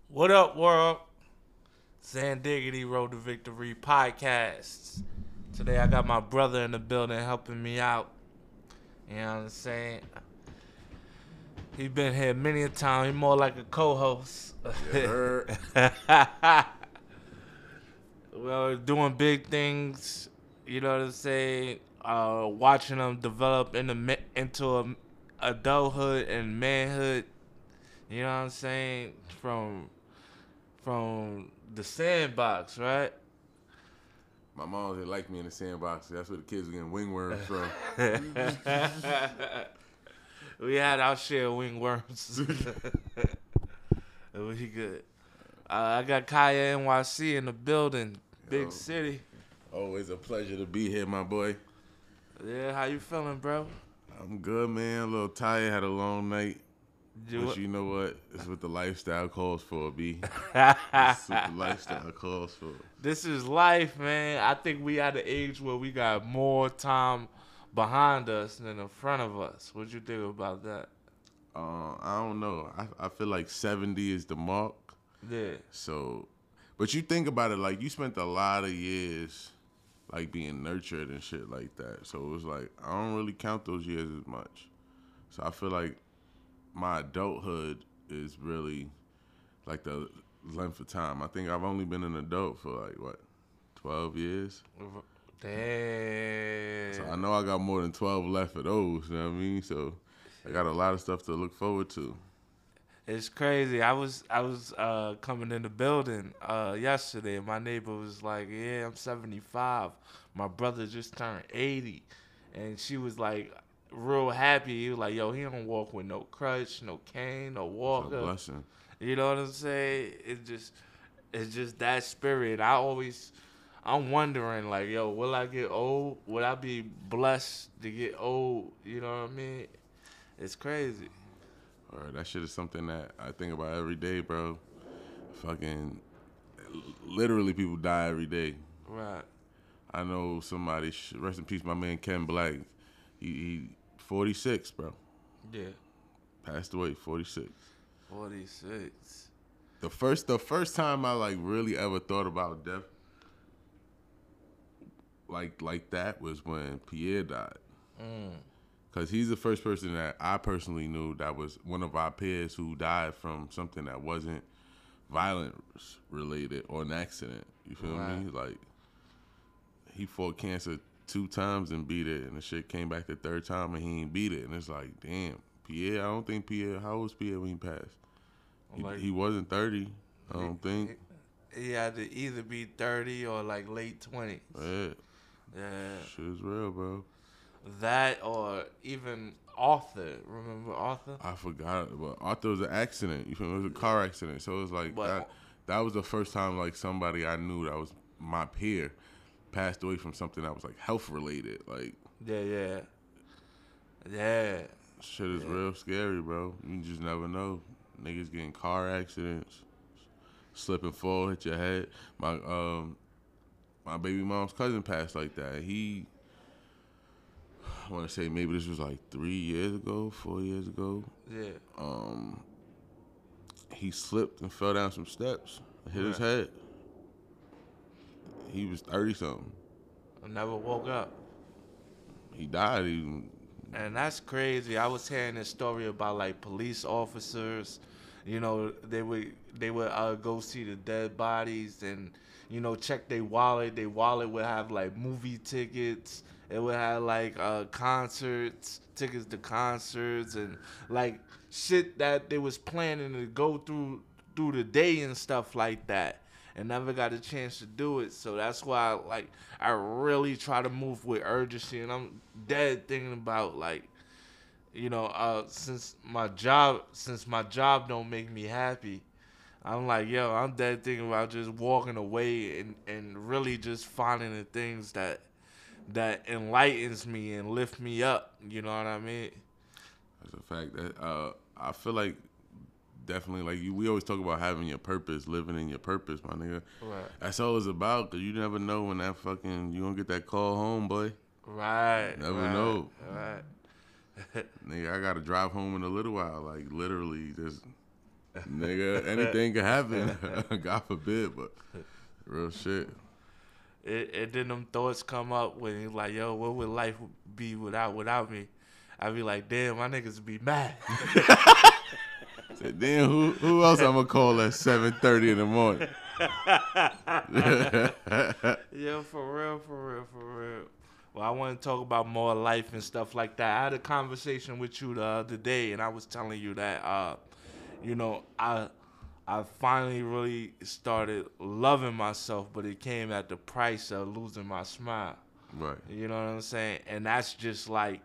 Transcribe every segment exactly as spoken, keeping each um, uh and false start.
What up, world? San Diggity Road to Victory podcasts. Today I got my brother in the building helping me out. You know what I'm saying? He been here many a time. He more like a co-host. You heard? Well, doing big things. You know what I'm saying? Uh, watching them develop into ma- into a, adulthood and manhood. You know what I'm saying? From from the sandbox, right? My mom didn't like me in the sandbox. That's where the kids were getting wingworms from. We had our share of wingworms. We good. Uh, I got Kaya N Y C in the building. Big Yo, city. always a pleasure to be here, my boy. Yeah, how you feeling, bro? I'm good, man. A little tired. Had a long night. You, But you know what? It's what the lifestyle calls for, B. It's what the lifestyle calls for. this is life, man. I think we at the age where we got more time behind us than in front of us. What you think about that? Uh, I don't know. I, I feel like seventy is the mark. Yeah. So, but you think about it, like you spent a lot of years like being nurtured and shit like that. So it was like I don't really count those years as much. So I feel like my adulthood is really like the length of time. I think I've only been an adult for like what, twelve years. Damn. So I know I got more than twelve left of those. You know what I mean? So I got a lot of stuff to look forward to. It's crazy. I was I was uh, coming in the building uh, yesterday, and my neighbor was like, "Yeah, I'm seventy-five. My brother just turned eighty," and she was like, real happy. He was like, "Yo, he don't walk with no crutch, no cane, no It's a walker." blessing. You know what I'm saying? It's just it's just that spirit. I always I'm wondering like, yo, will I get old? Would I be blessed to get old? You know what I mean? It's crazy. Or that shit is something that I think about every day, bro. Fucking, literally, people die every day. Right. I know somebody. Rest in peace, my man Ken Black. He, he forty-six, bro. Yeah. Passed away, forty-six. forty-six. The first, the first time I like really ever thought about death, like like that, was when Pierre died. Mm. Cause he's the first person that I personally knew that was one of our peers who died from something that wasn't violence related or an accident. You feel Right. me? Like he fought cancer two times and beat it, and the shit came back the third time and he ain't beat it. And it's like, damn, Pierre. I don't think Pierre. How old was Pierre when he passed? He, Like he wasn't thirty. I don't think. he, he had to either be thirty or like late twenties. Yeah, Yeah. shit is real, bro. That or even Arthur. Remember Arthur? I forgot, but Arthur was an accident. You feel me? It was a car accident. So it was like But that. That was the first time like somebody I knew that was my peer passed away from something that was like health related. Like yeah, yeah. Yeah. shit is Yeah. real scary, bro. You just never know. Niggas getting car accidents, slip and fall, hit your head. My um, my baby mom's cousin passed like that. He, I want to say maybe this was like three years ago, four years ago. Yeah. Um, he slipped and fell down some steps, hit his Right. head. He was thirty something. I never woke up. He died. He, And that's crazy. I was hearing this story about like police officers. You know, they would they would uh, go see the dead bodies and you know check their wallet. Their wallet would have like movie tickets. It would have like uh, concerts, tickets to concerts, and like shit that they was planning to go through through the day and stuff like that. And never got a chance to do it, so that's why like I really try to move with urgency, and I'm dead thinking about like you know, uh, since my job, since my job don't make me happy, I'm like, yo, I'm dead thinking about just walking away and, and really just finding the things that that enlightens me and lift me up. You know what I mean? that's a fact. That uh, I feel like definitely like you. We always talk about having your purpose, living in your purpose, my nigga. Right. That's all it's about. Cause you never know when that fucking you gonna get that call home, boy. Right. Never right, know. Right. Nigga, I gotta drive home in a little while. Like literally, just Nigga, anything can happen. God forbid, but real shit. It, and then them thoughts come up when you're like, yo, what would life be without without me? I'd be like, damn, my niggas would be mad. Said, damn, who who else I'm gonna call at seven thirty in the morning? Yeah, for real, for real, for real. Well, I want to talk about more life and stuff like that. I had a conversation with you the other day, and I was telling you that, uh, you know, I I finally really started loving myself, but it came at the price of losing my smile. Right. You know what I'm saying? And that's just like,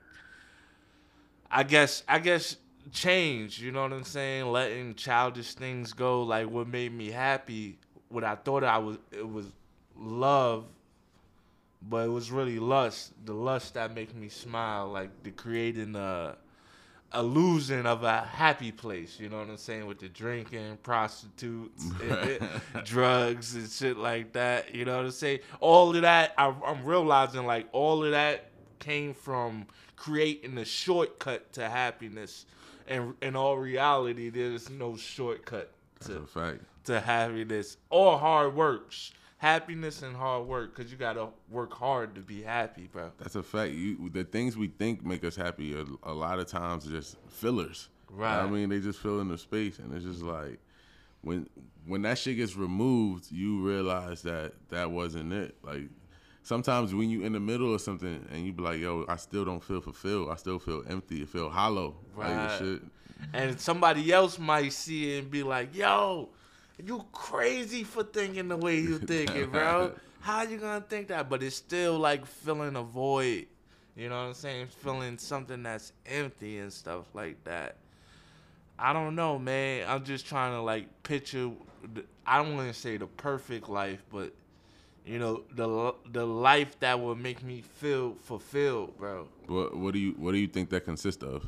I guess, I guess change, you know what I'm saying? Letting childish things go, like what made me happy, what I thought I was, it was love, but it was really lust. The lust that make me smile, like the creating a illusion of a happy place, you know what I'm saying? With the drinking, prostitutes, drugs and shit like that, you know what I'm saying? All of that, I, I'm realizing like all of that came from creating a shortcut to happiness. And in all reality, there's no shortcut to, That's a fact. to happiness or hard works. Happiness and hard work, because you got to work hard to be happy, bro. That's a fact. You, the things we think make us happy are a lot of times just fillers. Right. I mean, they just fill in the space, and it's just like when when that shit gets removed, you realize that that wasn't it. Like sometimes when you in the middle of something and you be like, yo, I still don't feel fulfilled. I still feel empty. It feel hollow. Right. Like shit. And somebody else might see it and be like, yo, you crazy for thinking the way you thinking, bro. How you gonna think that? But it's still like filling a void. You know what I'm saying? Feeling something that's empty and stuff like that. I don't know, man. I'm just trying to like picture. The, I don't want to say the perfect life, but you know, the the life that will make me feel fulfilled, bro. What what do you what do you think that consists of?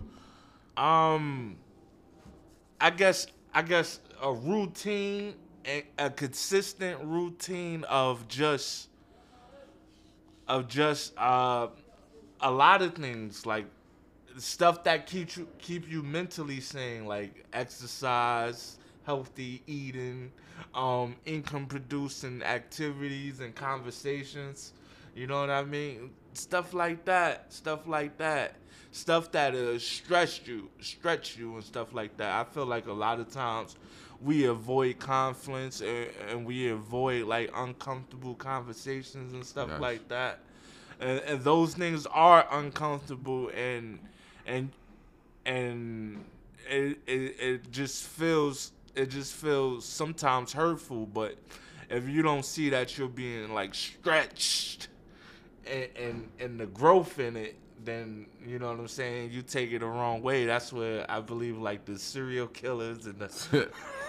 Um, I guess I guess a routine, a, a consistent routine of just of just uh a lot of things, like stuff that keep you keep you mentally sane, like exercise, healthy eating, um, income producing activities and conversations. You know what I mean? Stuff like that. Stuff like that. Stuff that uh, stretch you, stretch you, and stuff like that. I feel like a lot of times we avoid conflicts and, and we avoid like uncomfortable conversations and stuff Yes. like that. And, and those things are uncomfortable, and and and it, it it just feels it just feels sometimes hurtful. But if you don't see that you're being like stretched and and, and the growth in it, then you know what I'm saying, you take it the wrong way. That's where I believe like the serial killers and the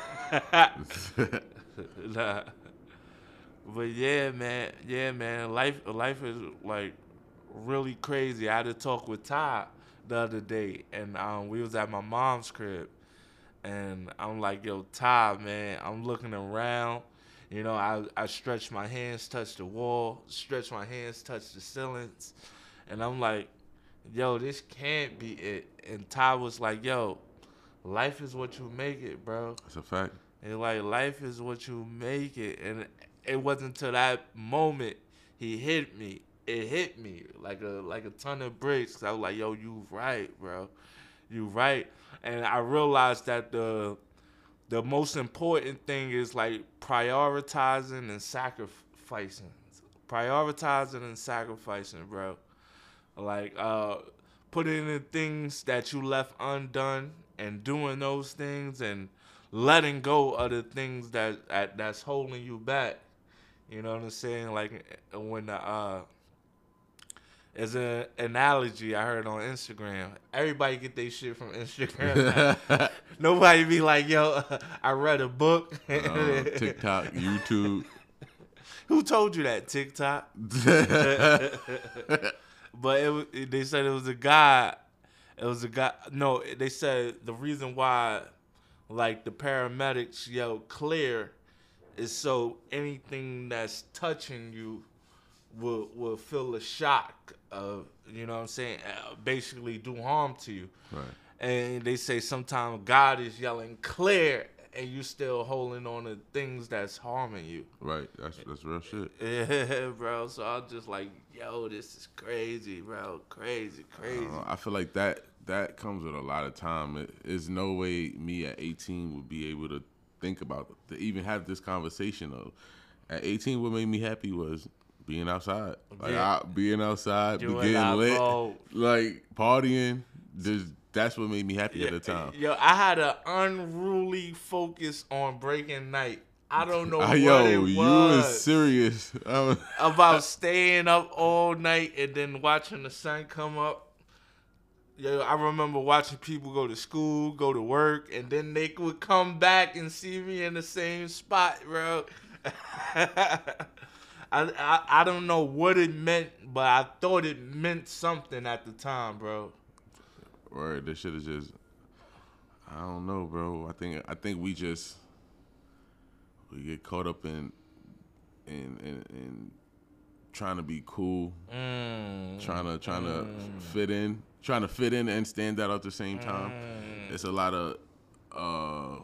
nah. But yeah, man, yeah, man, life life is like really crazy. I had a talk with Ty the other day, and um, we was at my mom's crib, and I'm like, yo, Ty, man, I'm looking around. You know, I I stretch my hands, touch the wall, stretch my hands, touch the ceilings, and I'm like, yo, this can't be it. And Ty was like, yo, life is what you make it, bro. That's a fact. And like, life is what you make it. And it wasn't until that moment he hit me. It hit me like a like a ton of bricks. I was like, yo, you right, bro. You right. And I realized that the the most important thing is like prioritizing and sacrificing. Prioritizing and sacrificing, bro. Like uh putting in things that you left undone and doing those things and letting go of the things that, that that's holding you back. You know what I'm saying? Like when the uh as an analogy I heard on Instagram, everybody get their shit from Instagram. Nobody be like, yo, I read a book. Uh, TikTok, YouTube. Who told you that? TikTok? But it, was- they said it was a guy. It was a guy. No, they said the reason why, like the paramedics yelled clear, is so anything that's touching you will will feel a shock of, you know what I'm saying, uh, basically do harm to you. Right. And they say sometimes God is yelling clear, and you still holding on to things that's harming you. Right. That's that's real shit. Yeah, bro. So I'm just like, yo, this is crazy, bro. Crazy, crazy. Uh, I feel like that that comes with a lot of time. It, there's no way me at eighteen would be able to think about to even have this conversation of. At eighteen, what made me happy was being outside. Like Yeah. I, being outside, be Doing getting that, lit, bro. like partying. Just that's what made me happy Yeah, at the time. Yo, I had an unruly focus on breaking night. I don't know Ah, what yo, it was. you was serious. I was- About staying up all night and then watching the sun come up. Yo, I remember watching people go to school, go to work, and then they would come back and see me in the same spot, bro. I, I I don't know what it meant, but I thought it meant something at the time, bro. Word, this shit is just. I don't know, bro. I think I think we just we get caught up in in in, in trying to be cool, Mm. trying to trying to Mm. fit in, trying to fit in and stand out at the same time. Mm. It's a lot of uh,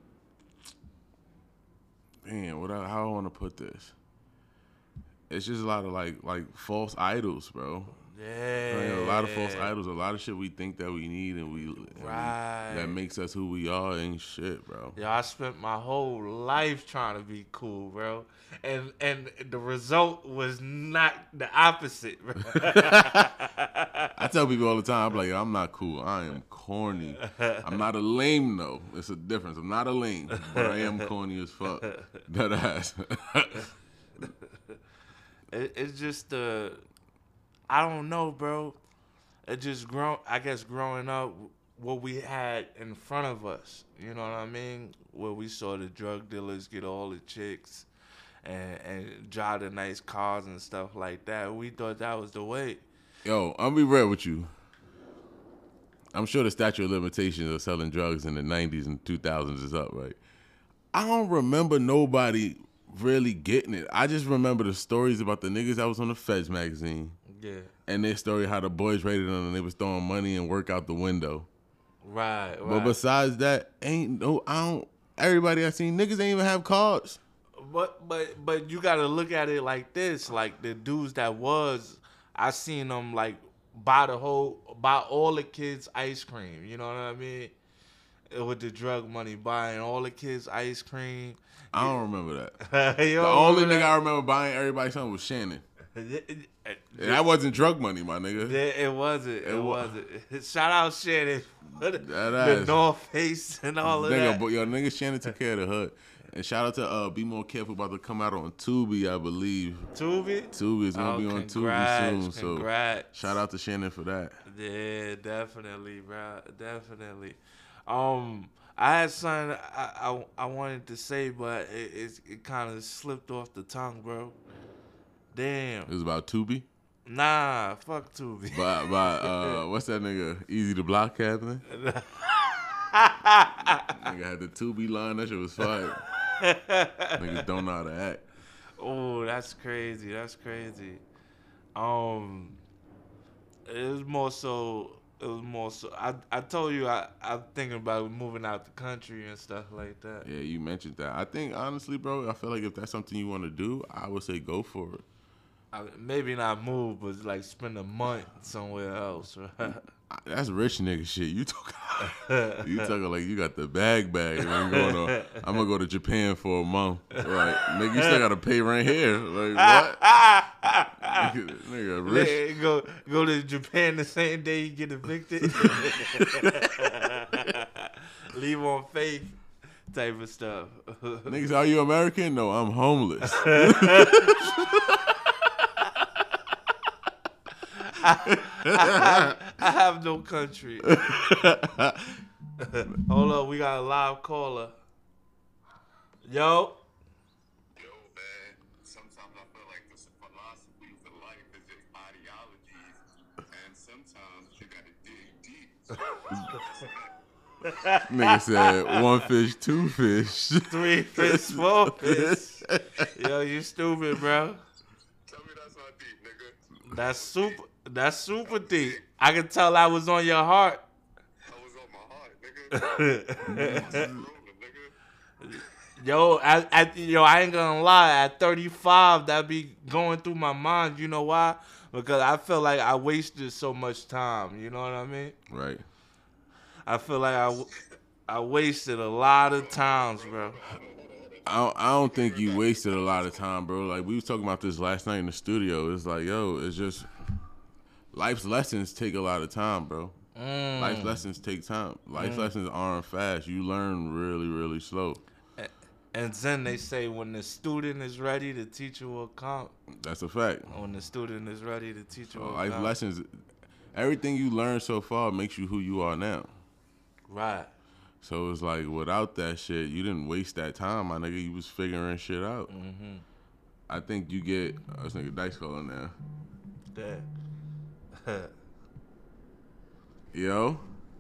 man, what I, how I want to put this. It's just a lot of like like false idols, bro. Yeah. Like, a lot of false idols, a lot of shit we think that we need and we, and we Right. that makes us who we are ain't shit, bro. Yo, I spent my whole life trying to be cool, bro. And and the result was not the opposite, bro. I tell people all the time, I'm like, I'm not cool. I am corny. I'm not a lame though. It's a difference. I'm not a lame, but I am corny as fuck. That ass. it, it's just uh, I don't know, bro. It just grown. I guess growing up, what we had in front of us, you know what I mean? Where we saw the drug dealers get all the chicks, and and drive the nice cars and stuff like that. We thought that was the way. Yo, I'll be real with you. I'm sure the statute of limitations of selling drugs in the nineties and two thousands is up, right? I don't remember nobody really getting it. I just remember the stories about the niggas that was on the Feds magazine. Yeah. And their story how the boys raided them and they was throwing money and work out the window. Right, right. But besides that, ain't no I don't everybody I seen niggas ain't even have cars. But but but you gotta look at it like this. Like the dudes that was, I seen them like buy the whole buy all the kids ice cream. You know what I mean? With the drug money, buying all the kids ice cream. I don't remember that. You The don't only remember nigga I remember buying everybody something was Shannon. that? And that wasn't drug money, my nigga. It, it wasn't. It, It wa- wasn't. Shout out Shannon for the, That the ass. North Face and all of Nigga, that. but yo, nigga Shannon took care of the hood. And shout out to uh, Be More Careful about to come out on Tubi, I believe. Tubi? Tubi is gonna Oh, be on Tubi congrats, soon. So congrats. shout out to Shannon for that. Yeah, definitely, bro. Definitely. Um, I had something I I, I wanted to say, but it it, it kind of slipped off the tongue, bro. Damn. It was about Tubi. Nah, fuck Tubi. By by uh what's that nigga? Easy to Block Captain? Nigga had the Tubi line, that shit was fire. Niggas don't know how to act. Oh, that's crazy. That's crazy. Um, it was more so. It was more so. I I told you I I'm thinking about moving out the country and stuff like that. Yeah, you mentioned that. I think honestly, bro, I feel like if that's something you want to do, I would say go for it. I, maybe not move, but like spend a month somewhere else. Right? That's rich nigga shit. You talking? You talking like you got the bag bag. And I'm going to. I'm gonna go to Japan for a month. Like nigga, you still gotta pay rent here. Like what? nigga, nigga, rich. Yeah, go go to Japan the same day you get evicted. Leave on faith, type of stuff. Niggas, are you American? No, I'm homeless. I, have, I have no country. Hold up, we got a live caller. Yo. Yo, man, sometimes I feel like the philosophies of life is just ideologies, and sometimes you gotta dig deep. Nigga said one fish, two fish. Three fish, four fish. Yo, you stupid, bro. Tell me that's not deep, nigga. That's super. That's super deep. I can tell I was on your heart. I was on my heart, nigga. I was rolling, nigga. Yo, at, at yo, I ain't gonna lie. At thirty-five, that be going through my mind. You know why? Because I feel like I wasted so much time. You know what I mean? Right. I feel like I, I wasted a lot of times, bro. I don't, I don't think you wasted a lot of time, bro. Like, we was talking about this last night in the studio. It's like, yo, it's just life's lessons take a lot of time, bro. Mm. Life's lessons take time. Life's mm. lessons aren't fast. You learn really, really slow. And then they say when the student is ready, the teacher will come. That's a fact. When the student is ready, the teacher so will life come. Life lessons, everything you learn so far makes you who you are now. Right. So it's like, without that shit, you didn't waste that time, my nigga. You was figuring shit out. Mm-hmm. I think you get, oh, this nigga Dice calling now. Yeah. Yo.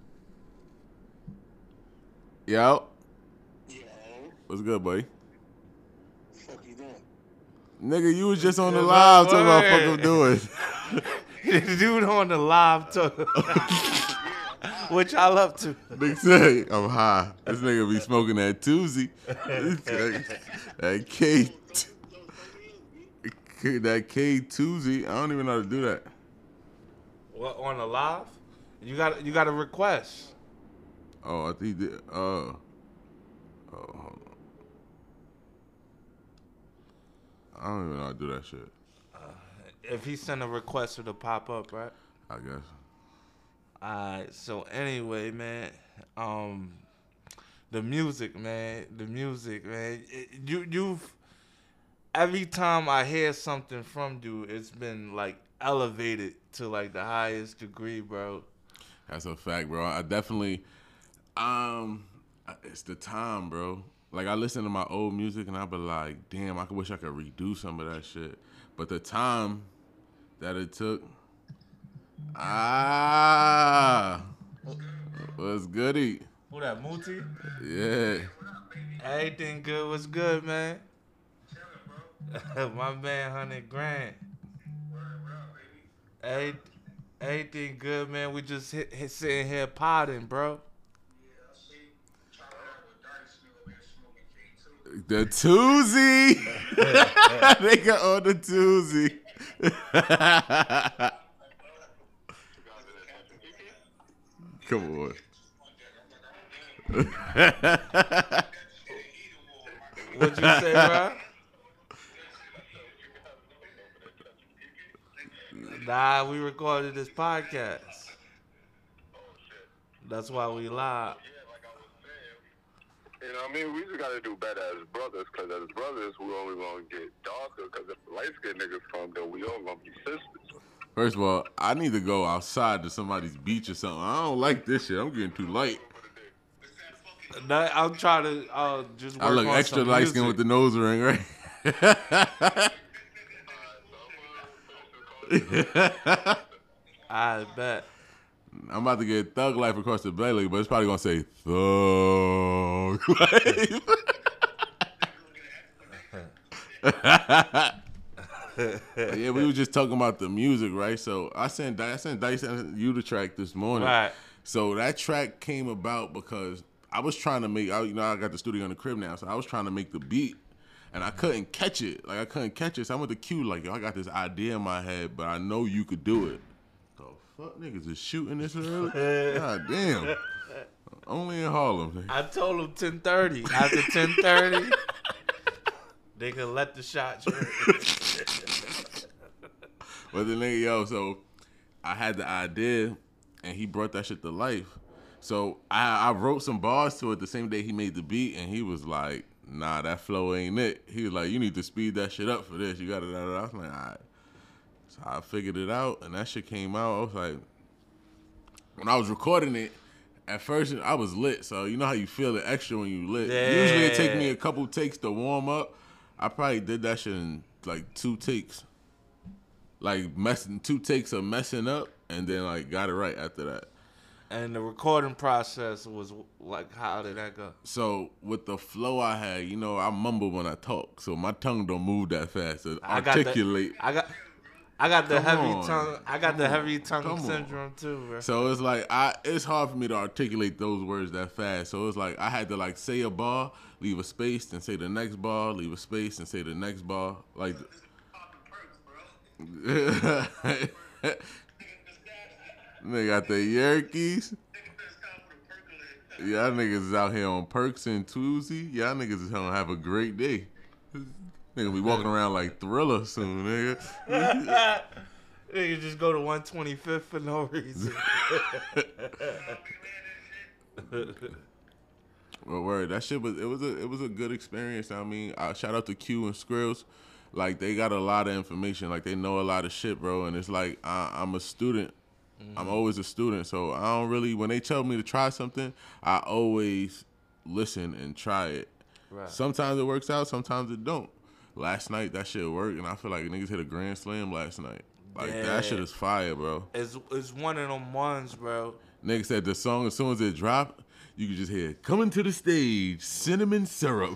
Yo. What's good, buddy? What the fuck you doing? Nigga, you was just on the live talking about what I'm doing. The dude on the live talking. What y'all up to? Nigga say, I'm high. This nigga be smoking that Tuesday. That K. That K Tuesday. I don't even know how to do that. What, on the live? You got you got a request. Oh, I think he did. Uh, oh, hold on. I don't even know how to do that shit. Uh, if he sent a request, it'll pop up, right? I guess. Alright, so anyway, man, um, the music, man, the music, man. It, you, you've every time I hear something from you, it's been like elevated to like the highest degree, bro. That's a fact, bro. I definitely, um, it's the time, bro. Like, I listen to my old music and I be like, damn, I wish I could redo some of that shit. But the time that it took, ah, what's goody? Who that, Muti? Yeah. Everything good was good, man. My man, hundred grand. Every, everything good, man. We just hit, hit sitting here potting, bro. The Tuesday. They got on the Tuesday. Come on. What'd you say, bro? Nah, we recorded this podcast. That's why we live. You know what I mean? We just got to do better as brothers, because as brothers, we only going to get darker, because if the light-skinned niggas come, then we all going to be sisters. First of all, I need to go outside to somebody's beach or something. I don't like this shit. I'm getting too light. Nah, I'm trying to uh, just work I look on extra some light skin with the nose ring, right? I bet. I'm about to get Thug Life across the belly, but it's probably gonna say Thug Life. Yeah, we were just talking about the music, right? So I sent I sent Dice you the track this morning. Right. So that track came about because I was trying to make, I, you know, I got the studio in the crib now, so I was trying to make the beat, and I couldn't catch it. Like, I couldn't catch it. So I went to Q, like, yo, I got this idea in my head, but I know you could do it. The fuck, niggas is shooting this early? God damn. Only in Harlem. I told him ten thirty. After ten thirty, they can let the shots ring. But the nigga, yo, so I had the idea, and he brought that shit to life. So I, I wrote some bars to it the same day he made the beat, and he was like, nah, that flow ain't it. He was like, you need to speed that shit up for this. You got it. I was like, all right. So I figured it out, and that shit came out. I was like, when I was recording it, at first I was lit. So you know how you feel the extra when you lit. Yeah. Usually it take me a couple takes to warm up. I probably did that shit in like two takes. Like messing, two takes of messing up, and then like got it right after that. And the recording process was like, how did that go? So with the flow I had, you know, I mumble when I talk, so my tongue don't move that fast to I got articulate. The, I got, I got the Come heavy on. tongue. I got Come the on. heavy tongue Come on. syndrome too, bro. So it's like I, it's hard for me to articulate those words that fast. So it's like I had to like say a bar leave a space, then say the next bar, leave a space, and say the next bar. Like, This is popping perks, bro. nigga got the Yerkes. Nigga better stop with a percolate. Y'all niggas is out here on perks and Tuesday. Y'all niggas is gonna have a great day. Nigga be walking around like Thriller soon, nigga. Nigga just go to one twenty-fifth for no reason. Well, word, that shit was it was a it was a good experience. I mean, I shout out to Q and Skrills. Like, they got a lot of information. Like, they know a lot of shit, bro. And it's like, I, I'm a student. Mm-hmm. I'm always a student. So I don't really, when they tell me to try something, I always listen and try it. Right. Sometimes it works out, sometimes it don't. Last night, that shit worked, and I feel like niggas hit a grand slam last night. Like, Yeah. that shit is fire, bro. It's, it's one of them ones, bro. Nigga said the song, as soon as it dropped, you could just hear, coming to the stage, cinnamon syrup.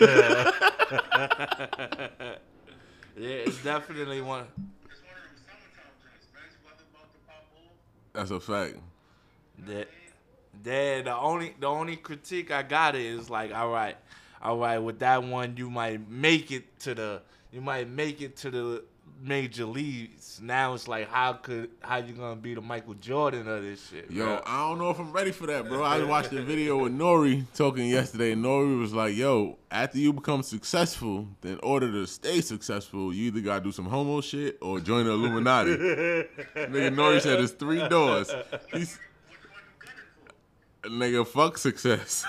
Yeah, it's definitely one. It's one of them summertime drinks, man. You about to, about to pop off. That's a fact. That, that the only the only critique I got is like, all right, all right, with that one you might make it to the you might make it to the major leagues. Now it's like, how could how you gonna be the Michael Jordan of this shit? Yo, bro? I don't know if I'm ready for that, bro. I watched a video with Nori talking yesterday, and Nori was like, yo, after you become successful, in order to stay successful, you either gotta do some homo shit or join the Illuminati. Nigga, Nori said there's three doors. He's, nigga, fuck success.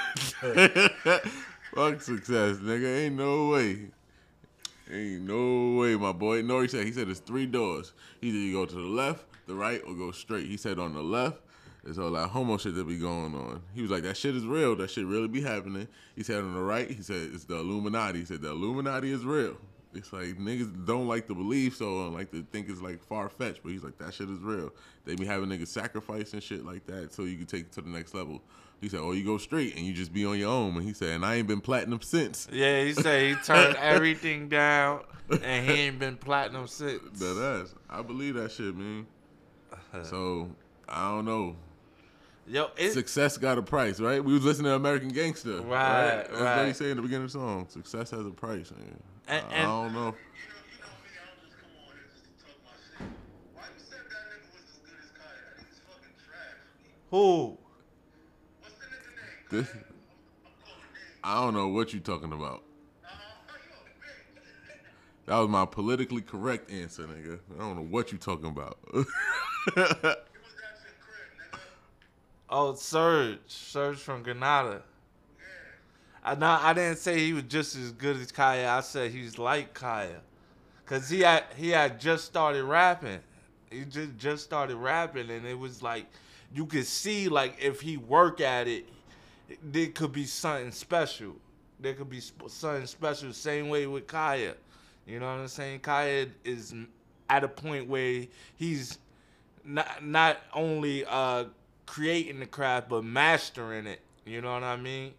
Fuck success, nigga. Ain't no way. Ain't no way, my boy. Nori said, he said there's three doors. Either you go to the left, the right, or go straight. He said on the left, there's all that homo shit that be going on. He was like, that shit is real. That shit really be happening. He said on the right, he said it's the Illuminati. He said the Illuminati is real. It's like niggas don't like to believe so and like to think it's like far-fetched, but he's like, that shit is real. They be having niggas sacrifice and shit like that so you can take it to the next level. He said, oh, you go straight and you just be on your own. And he said, and I ain't been platinum since. Yeah, he said he turned everything down and he ain't been platinum since. That ass. I believe that shit, man. So, I don't know. Yo, it, Success got a price, right? We was listening to American Gangster. Right, That's right. what he said in the beginning of the song. Success has a price, man. And- I, I and- don't know. You know, you know me, I don't just come on here just to talk my shit. Why you said that nigga was as good as Kanye? That nigga's fucking trash. who? What's the nigga name? This, I'm, I'm calling names. I don't know what you talking about. Uh-huh. Yo, man. That was my politically correct answer, nigga. I don't know what you talking about. It was at your crib, nigga. Oh, Serge. Serge from Granada. Yeah. I not, I didn't say he was just as good as Kaya. I said he's like Kaya. Cause he had he had just started rapping. He just just started rapping, and it was like you could see like if he work at it, there could be something special. There could be sp- something special. Same way with Kaya. You know what I'm saying? Kaya is at a point where he's not not only uh, creating the craft but mastering it. You know what I mean?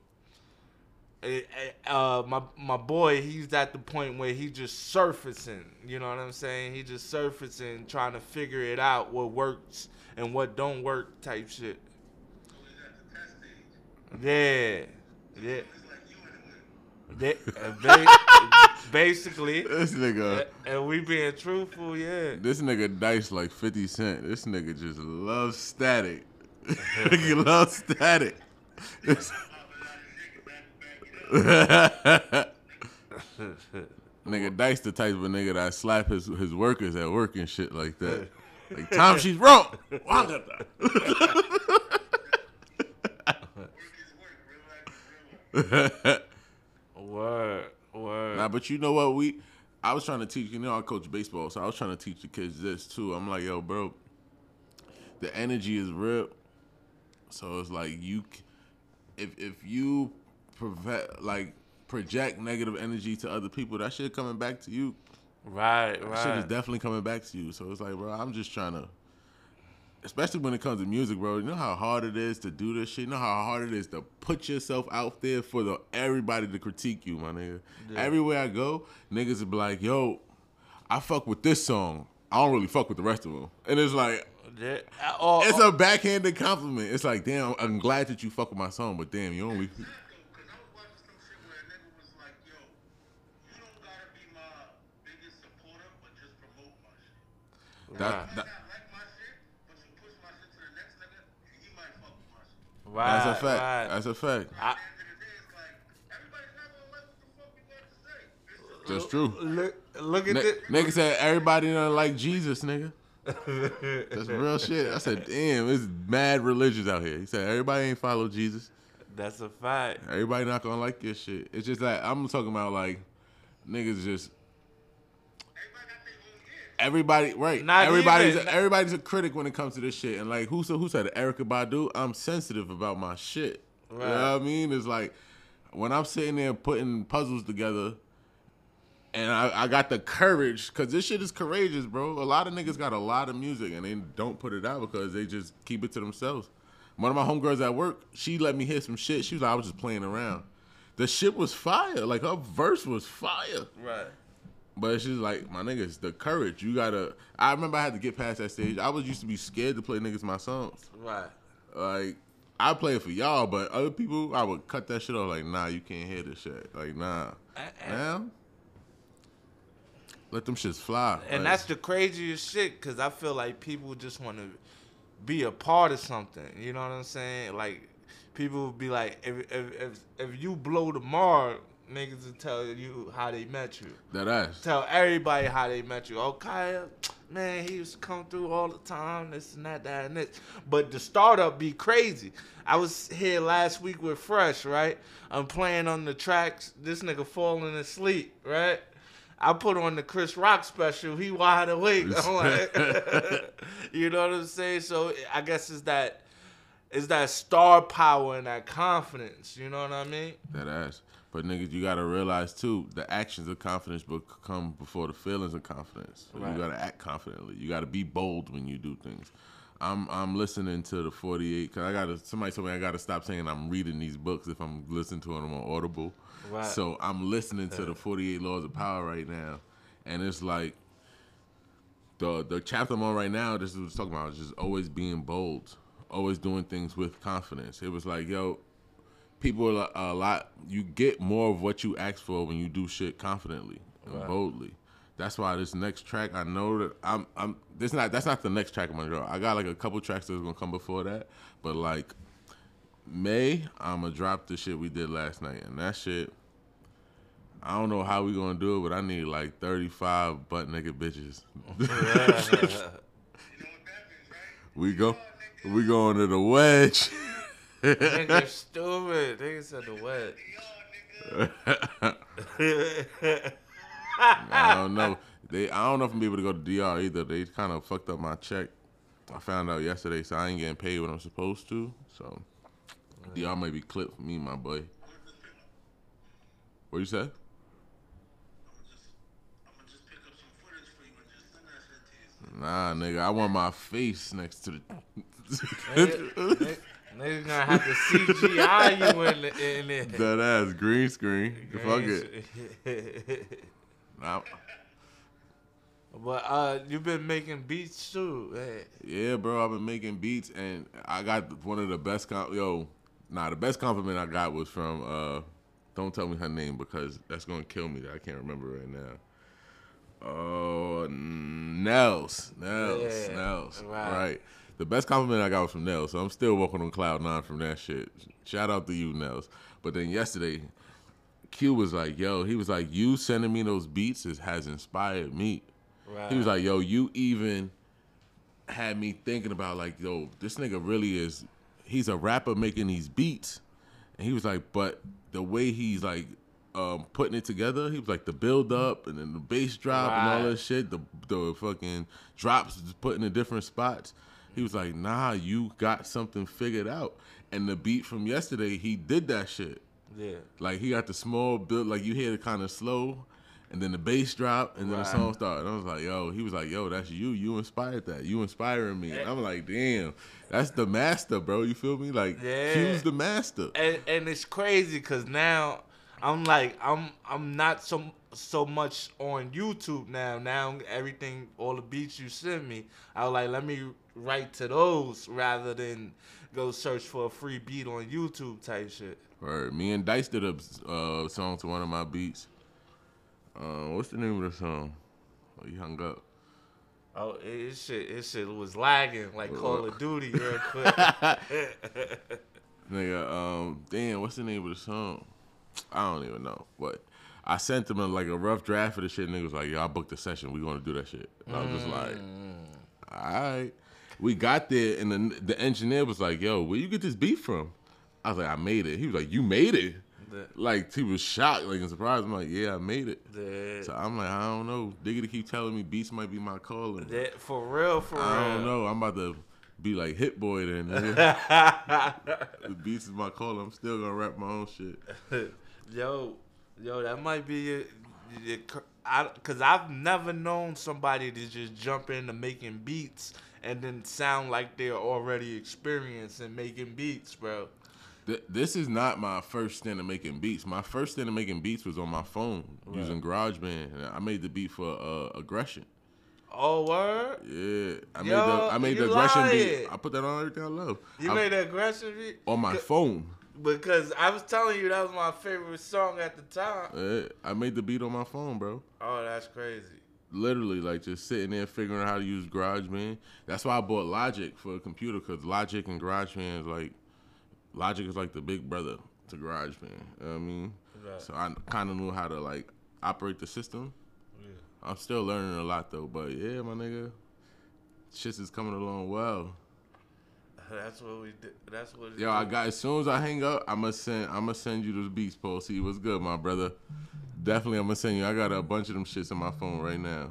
It, uh, my my boy, he's at the point where he just surfacing. You know what I'm saying? He just surfacing, trying to figure it out, what works and what don't work, type shit. So he's at the test stage. Yeah, yeah. It's like you in the middle. They, uh, ba- basically, This nigga, and we being truthful, yeah. this nigga dice like fifty cent. This nigga just loves static. He loves static. This- Nigga Dice the type of nigga that slap his his workers at work and shit like that. Like, Tom, she's wrong. Work is work. Real life is real life. Word, word. Nah, but you know what? We, I was trying to teach. You know, I coach baseball, so I was trying to teach the kids this too. I'm like, yo, bro, the energy is real. So it's like you, c- if if you prevent like project negative energy to other people, that shit coming back to you. Right, That shit is right. definitely coming back to you. So it's like, bro, I'm just trying to, especially when it comes to music, bro. You know how hard it is to do this shit. You know how hard it is to put yourself out there for the everybody to critique you, my nigga. Yeah. Everywhere I go, niggas will be like, yo, I fuck with this song. I don't really fuck with the rest of them. And it's like, Yeah. Oh, it's oh, a backhanded compliment. It's like, damn, I'm glad that you fuck with my song, but damn, you only. Because I was watching some shit where a That, Right. that Right. that's a fact. Right. That's a fact. I, That's true. look, look at N- this. nigga said everybody don't like Jesus, nigga. That's real shit. I said, damn, it's mad religions out here. He said everybody ain't follow Jesus. That's a fact. Everybody not gonna like your shit. It's just that I'm talking about like niggas just everybody right. Not everybody's even. a, everybody's a critic when it comes to this shit. And like who said who said it? Erykah Badu? I'm sensitive about my shit. Right. You know what I mean? It's like when I'm sitting there putting puzzles together. And I, I got the courage, because this shit is courageous, bro. A lot of niggas got a lot of music, and they don't put it out because they just keep it to themselves. One of my homegirls at work, she let me hear some shit. She was like, I was just playing around. The shit was fire. Like, her verse was fire. Right. But she's like, my niggas, the courage. You got to... I remember I had to get past that stage. I was used to be scared to play niggas my songs. Right. Like, I play it for y'all, but other people, I would cut that shit off. Like, nah, you can't hear this shit. Like, nah. Now... Let them shits fly. And like, that's the craziest shit, because I feel like people just want to be a part of something. You know what I'm saying? Like, people will be like, if if if, if you blow tomorrow, niggas will tell you how they met you. that ass. Tell everybody how they met you. Oh, Kyle, man, he used to come through all the time, this and that, that, and this. But the startup be crazy. I was here last week with Fresh, right? I'm playing on the tracks. This nigga falling asleep, right? I put on the Chris Rock special. He wide awake. I'm like, you know what I'm saying? So I guess it's that, it's that star power and that confidence. You know what I mean? That ass. But niggas, you gotta realize too, the actions of confidence will come before the feelings of confidence. So Right. you gotta act confidently. You gotta be bold when you do things. I'm I'm listening to the forty-eight because I gotta. Somebody told me I gotta stop saying I'm reading these books if I'm listening to them on Audible. Right. So I'm listening to the forty-eight Laws of Power right now, and it's like the the chapter I'm on right now. This is what it's talking about. Is just always being bold, always doing things with confidence. It was like, yo, people are a lot. You get more of what you ask for when you do shit confidently and Right. boldly. That's why this next track, I know that I'm. I'm. This not. That's not the next track I'm gonna drop. I got like a couple tracks that's gonna come before that, but like May, I'm gonna drop the shit we did last night, and that shit. I don't know how we gonna do it, but I need like thirty-five butt naked bitches. we go. We going to the wedge. Nigga stupid. Nigga said the what? I don't know. They. I don't know if I'm able to go to D R either. They kind of fucked up my check. I found out yesterday, so I ain't getting paid what I'm supposed to. So D R may be clipped for me, my boy. What you say? Nah, nigga, I want my face next to the. Nigga, nigga, nigga gonna have to C G I you in the, in it. That ass green screen. Fuck it. Nah. But uh, you've been making beats too. Hey. Yeah, bro, I've been making beats, and I got one of the best. Com- Yo, nah, the best compliment I got was from. Uh, don't tell me her name because that's gonna kill me. That I can't remember right now. Oh, Nels, Nels, Yeah, Nels. right. Right. The best compliment I got was from Nels, so I'm still walking on cloud nine from that shit. Shout out to you, Nels. But then yesterday, Q was like, "Yo," he was like, "You sending me those beats is, has inspired me." Right. He was like, "Yo, you even had me thinking about like, yo, this nigga really is. He's a rapper making these beats." And he was like, "But the way he's like." Um, putting it together, he was like the build up and then the bass drop and all Right. that shit. The the fucking drops just put in the different spots. He was like, "Nah, you got something figured out." And the beat from yesterday, he did that shit. Yeah. Like he got the small build, like you hear it kind of slow, and then the bass drop, and then Right. the song started. And I was like, "Yo," he was like, "Yo, that's you. You inspired that. You inspiring me." And I'm like, "Damn, that's the master, bro. You feel me? Like, Yeah. Q's the master." And and it's crazy because now I'm like I'm I'm not so so much on YouTube now. Now everything, all the beats you send me, I was like, let me write to those rather than go search for a free beat on YouTube type shit. Right. Me and Dice did a uh, song to one of my beats. Uh, what's the name of the song? Oh, you hung up. Oh, it shit, it shit was lagging like Call of Duty real quick. Nigga, um, damn, what's the name of the song? I don't even know. But I sent him a, like a rough draft of the shit. And nigga was like, yo, I booked a session. We gonna do that shit. And I was just like, all right. We got there, and the the engineer was like, yo, where you get this beat from? I was like, I made it. He was like, you made it? The, like, he was shocked, like, and surprised. I'm like, yeah, I made it. The, so I'm like, I don't know. Diggity keep telling me beats might be my calling. The, for real, for I real. I don't know. I'm about to be like Hit Boy then. The beats is my calling. I'm still gonna rap my own shit. Yo, yo, that might be your, your, I, cause I've never known somebody to just jump into making beats and then sound like they're already experienced in making beats, bro. This is not my first stint of making beats. My first stint of making beats was on my phone right. using GarageBand. I made the beat for uh, Aggression. Oh, word? Yeah. I Yo, made the I made the Aggression lying. beat. I put that on everything I love. You I, made the Aggression beat? On my phone. Because I was telling you that was my favorite song at the time. Yeah, I made the beat on my phone, bro. Oh, that's crazy. Literally, like, just sitting there figuring out how to use GarageBand. That's why I bought Logic for a computer, because Logic and GarageBand is like, Logic is like the big brother to GarageBand. You know what I mean? Right. So I kind of knew how to, like, operate the system. Yeah. I'm still learning a lot, though. But, yeah, my nigga, shit is coming along well. That's what we did. That's what. Yo, I got, as soon as I hang up, I'm going to send I'm gonna send you those beats, Paul. See what's good, my brother. Definitely, I'm going to send you. I got a bunch of them shits on my phone right now.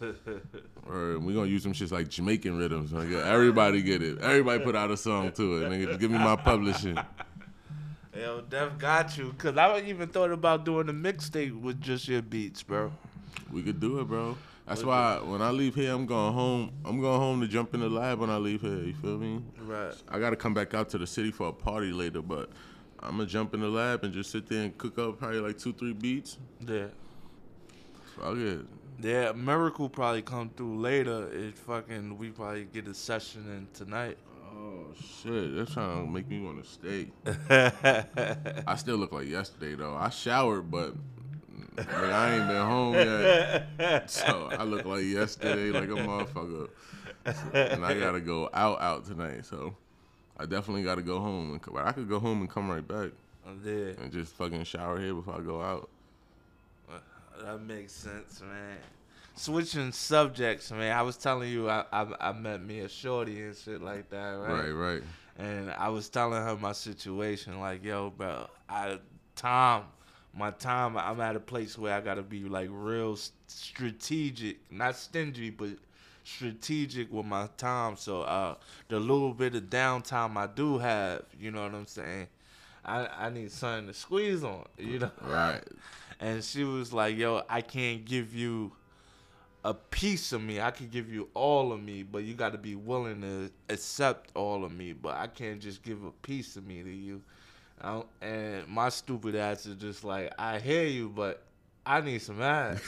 Or we gonna use some shits like Jamaican rhythms. Like, everybody get it. Everybody put out a song to it. Nigga, just give me my publishing. Yo, Def got you. Cause I even thought about doing a mixtape with just your beats, bro. We could do it, bro. That's why when I leave here, I'm going home. I'm going home to jump in the lab when I leave here. You feel me? Right. I gotta come back out to the city for a party later, but I'm gonna jump in the lab and just sit there and cook up probably like two, three beats. Yeah. Fuck it. Yeah, Miracle probably come through later. It fucking we probably get a session in tonight. Oh shit, they're trying to make me want to stay. I still look like yesterday though. I showered, but like, I ain't been home yet, so I look like yesterday, like a motherfucker. So, and I gotta go out, out tonight. So I definitely gotta go home. And but I could go home and come right back. Yeah. And just fucking shower here before I go out. That makes sense, man. Switching subjects, man. I was telling you I, I I met me a shorty and shit like that, right? Right, right. And I was telling her my situation, like, yo, bro, I time, my time, I'm at a place where I gotta be like real strategic, not stingy, but strategic with my time. So uh, the little bit of downtime I do have, you know what I'm saying? I I need something to squeeze on, you know? Right. And she was like, yo, I can't give you a piece of me. I can give you all of me, but you got to be willing to accept all of me. But I can't just give a piece of me to you. I, and my stupid ass is just like, I hear you, but I need some ass.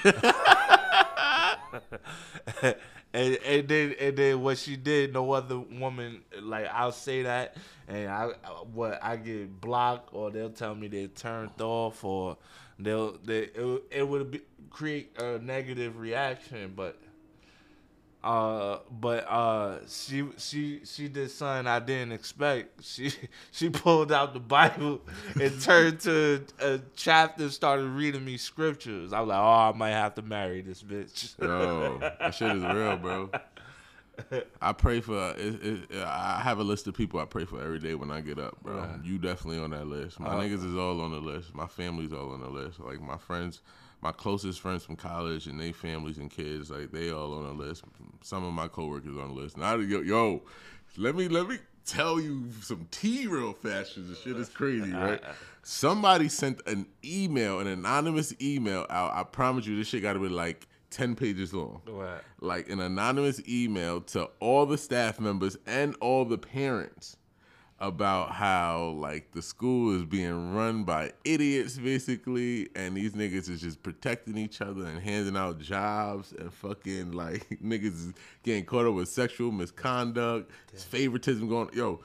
and, and then and then what she did, no other woman, like, I'll say that, and I what I get blocked, or they'll tell me they're turned off, or they'll they it, it would be, create a negative reaction, but uh but uh she she she did something I didn't expect. She she pulled out the Bible and turned to a chapter and started reading me scriptures. I was like, oh, I might have to marry this bitch. Yo, that shit is real, bro. I pray for. It, it, I have a list of people I pray for every day when I get up, bro. Right. You definitely on that list. My uh, niggas is all on the list. My family's all on the list. Like my friends, my closest friends from college and they families and kids, like they all on the list. Some of my coworkers on the list. Now, yo, yo, let me let me tell you some tea real fast. This shit is crazy, right? Somebody sent an email, an anonymous email out. I promise you, this shit got to be like ten pages long. What? Like an anonymous email to all the staff members and all the parents about how like the school is being run by idiots basically, and these niggas is just protecting each other and handing out jobs, and fucking like niggas is getting caught up with sexual misconduct, favoritism going. Yo,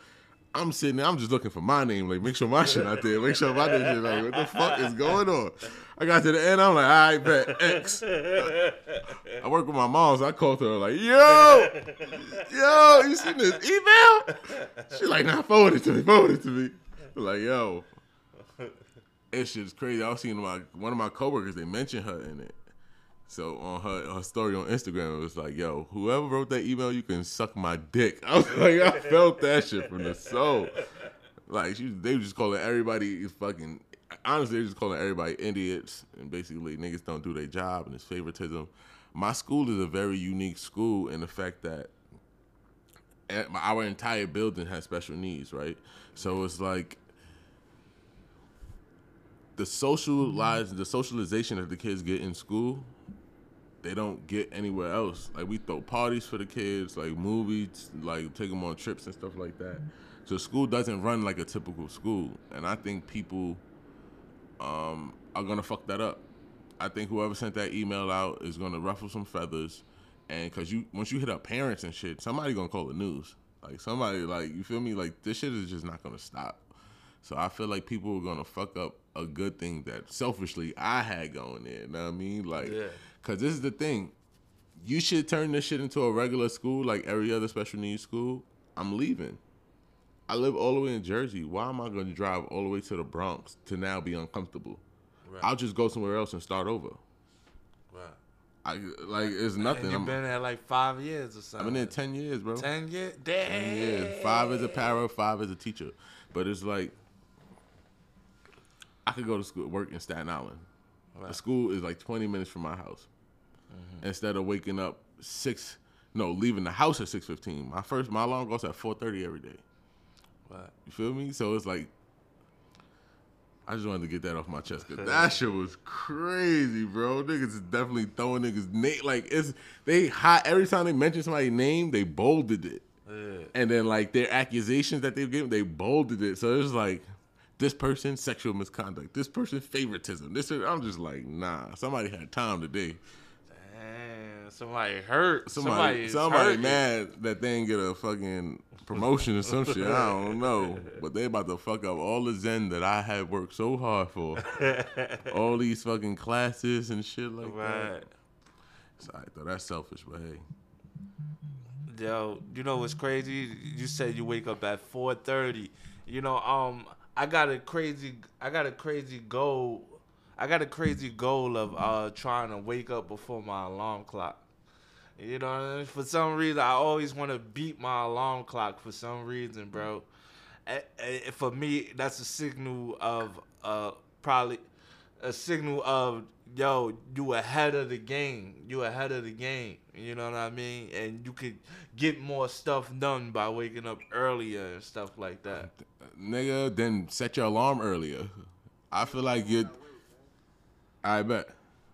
I'm sitting there, I'm just looking for my name, like make sure my shit out there, make sure my name is like, what the fuck is going on? I got to the end, I'm like, all right, bet, X. I work with my mom, so I called her like, yo, yo, you seen this email? She like, nah, forward it to me, forward it to me. I'm like, yo, that shit's crazy. I was seeing my one of my coworkers, they mentioned her in it. So on her, her story on Instagram, it was like, yo, whoever wrote that email, you can suck my dick. I was like, I felt that shit from the soul. Like, she, they were just calling everybody fucking, honestly, they were just calling everybody idiots. And basically, niggas don't do their job and it's favoritism. My school is a very unique school in the fact that our entire building has special needs, right? So it's like, the socialize, the socialization that the kids get in school, they don't get anywhere else. Like, we throw parties for the kids, like movies, like take them on trips and stuff like that. So school doesn't run like a typical school. And I think people um, are going to fuck that up. I think whoever sent that email out is going to ruffle some feathers. And because you, once you hit up parents and shit, somebody going to call the news. Like, somebody, like, you feel me? Like, this shit is just not going to stop. So I feel like people are going to fuck up a good thing that selfishly I had going there. You know what I mean? Like, yeah. Cause this is the thing. You should turn this shit into a regular school like every other special needs school. I'm leaving. I live all the way in Jersey. Why am I going to drive all the way to the Bronx to now be uncomfortable? Right. I'll just go somewhere else and start over. Right. I like it's nothing. And you've been there like five years or something. I've been there ten years, bro. Ten years? Damn. Ten years. Five as a para, five as a teacher. But it's like I could go to school, work in Staten Island. Right. The school is like twenty minutes from my house. Mm-hmm. Instead of waking up six, no, leaving the house at six fifteen. My first, my alarm goes at four thirty every day. Right. You feel me? So it's like, I just wanted to get that off my chest because that shit was crazy, bro. Niggas is definitely throwing niggas name like it's they hot every time they mention somebody's name, they bolded it, yeah. And then like their accusations that they've given, they bolded it. So it's like, this person sexual misconduct, this person favoritism. This I'm just like, nah. Somebody had time today. Damn, somebody hurt. Somebody, somebody, somebody mad that they didn't get a fucking promotion or some shit. I don't know, but they about to fuck up all the zen that I had worked so hard for. All these fucking classes and shit like right. that. So I thought that's selfish, but hey. Yo, you know what's crazy? You said you wake up at four thirty. You know, um. I got a crazy, I got a crazy goal. I got a crazy goal of uh, trying to wake up before my alarm clock. You know what I mean? For some reason, I always want to beat my alarm clock for some reason, bro. And, and for me, that's a signal of uh, probably a signal of, yo, you ahead of the game. You ahead of the game. You know what I mean? And you could get more stuff done by waking up earlier and stuff like that. Nigga, then set your alarm earlier. I feel like you. I bet.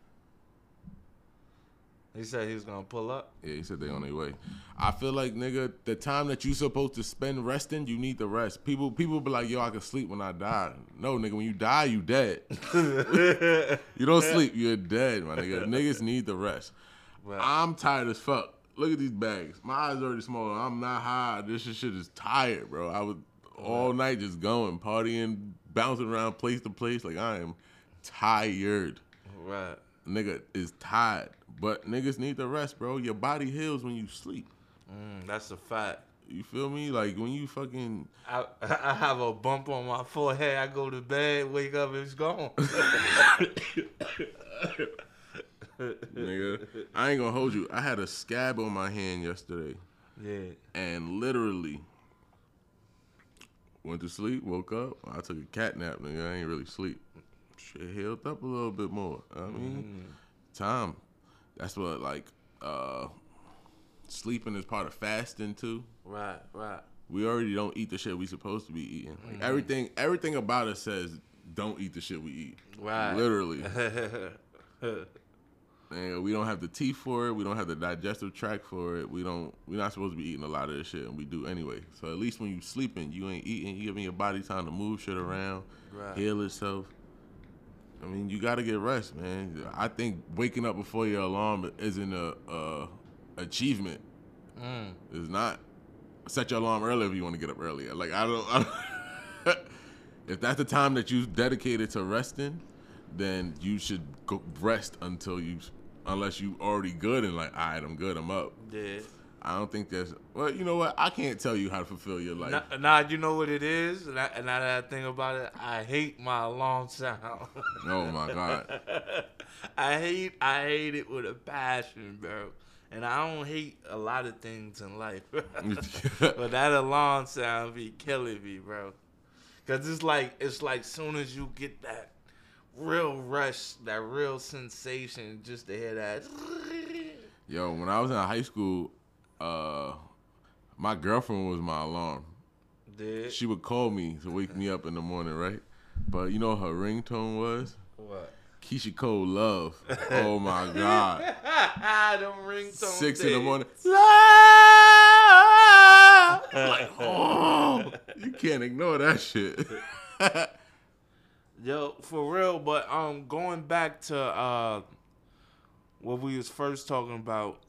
He said he was gonna pull up. Yeah, he said they on their way. I feel like, nigga, the time that you supposed to spend resting, you need to rest. People, people be like, yo, I can sleep when I die. No, nigga, when you die, you dead. You don't sleep, you're dead, my nigga. Niggas need the rest. Right. I'm tired as fuck. Look at these bags. My eyes already small. I'm not high. This shit is tired, bro. I was all night just going, partying, bouncing around place to place. Like, I am tired. Right. Nigga is tired. But niggas need the rest, bro. Your body heals when you sleep. Mm, that's a fact. You feel me? Like, when you fucking... I, I have a bump on my forehead. I go to bed, wake up, it's gone. Nigga, I ain't gonna hold you. I had a scab on my hand yesterday. Yeah. And literally... went to sleep, woke up. I took a cat nap, nigga. I ain't really sleep. Shit healed up a little bit more. I mean, mm. time. That's what, like, uh, sleeping is part of fasting, too. Right, right. We already don't eat the shit we supposed to be eating. Like, mm. everything everything about us says don't eat the shit we eat. Right. Literally. And we don't have the teeth for it. We don't have the digestive tract for it. We don't. We're not supposed to be eating a lot of this shit, and we do anyway. So at least when you sleeping, you ain't eating. You giving your body time to move shit around, right. heal itself. I mean, you got to get rest, man. I think waking up before your alarm isn't a, a achievement. Mm. It's not. set your alarm earlier if you want to get up earlier. Like I don't. I don't if that's the time that you dedicated to resting, then you should go rest until you, unless you already good and like, all right, I'm good, I'm up. Yeah. I don't think that's. Well, you know what? I can't tell you how to fulfill your life. Nah, nah, you know what it is? Now, now that I think about it, I hate my alarm sound. Oh my god. I hate, I hate it with a passion, bro. And I don't hate a lot of things in life, but that alarm sound be killing me, bro. Cause it's like, it's like soon as you get that real rush, that real sensation, just to hear that. Yo, when I was in high school, uh, my girlfriend was my alarm. Did She would call me to wake me up in the morning, right? But you know what her ringtone was? what? Keisha Cole Love. Oh my god. Them ringtones. Six in the days. morning. Love! Like, oh, you can't ignore that shit. Yo, for real, but um, going back to uh, what we was first talking about,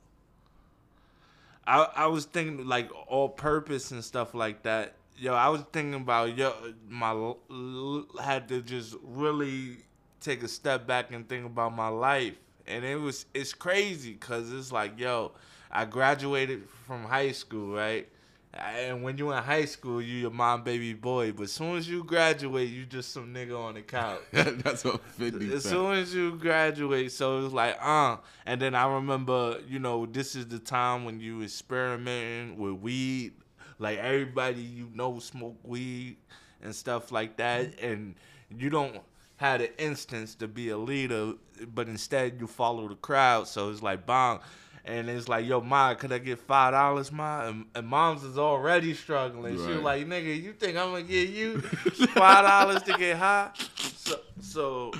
I I was thinking like all purpose and stuff like that. Yo, I was thinking about yo, my l- l- had to just really take a step back and think about my life, and it was it's crazy because it's like yo, I graduated from high school, right? And when you in high school, you your mom baby boy. But as soon as you graduate, you just some nigga on the couch. That's what fifty As said. soon as you graduate, so it was like, uh. And then I remember, you know, this is the time when you experimenting with weed. Like everybody you know smoke weed and stuff like that. And you don't have the instance to be a leader, but instead you follow the crowd. So it's like, bang. And it's like, yo, Ma, could I get five dollars, Ma? And, and Mom's is already struggling. She was Right. like, nigga, you think I'm gonna give you five dollars to get high? So, so,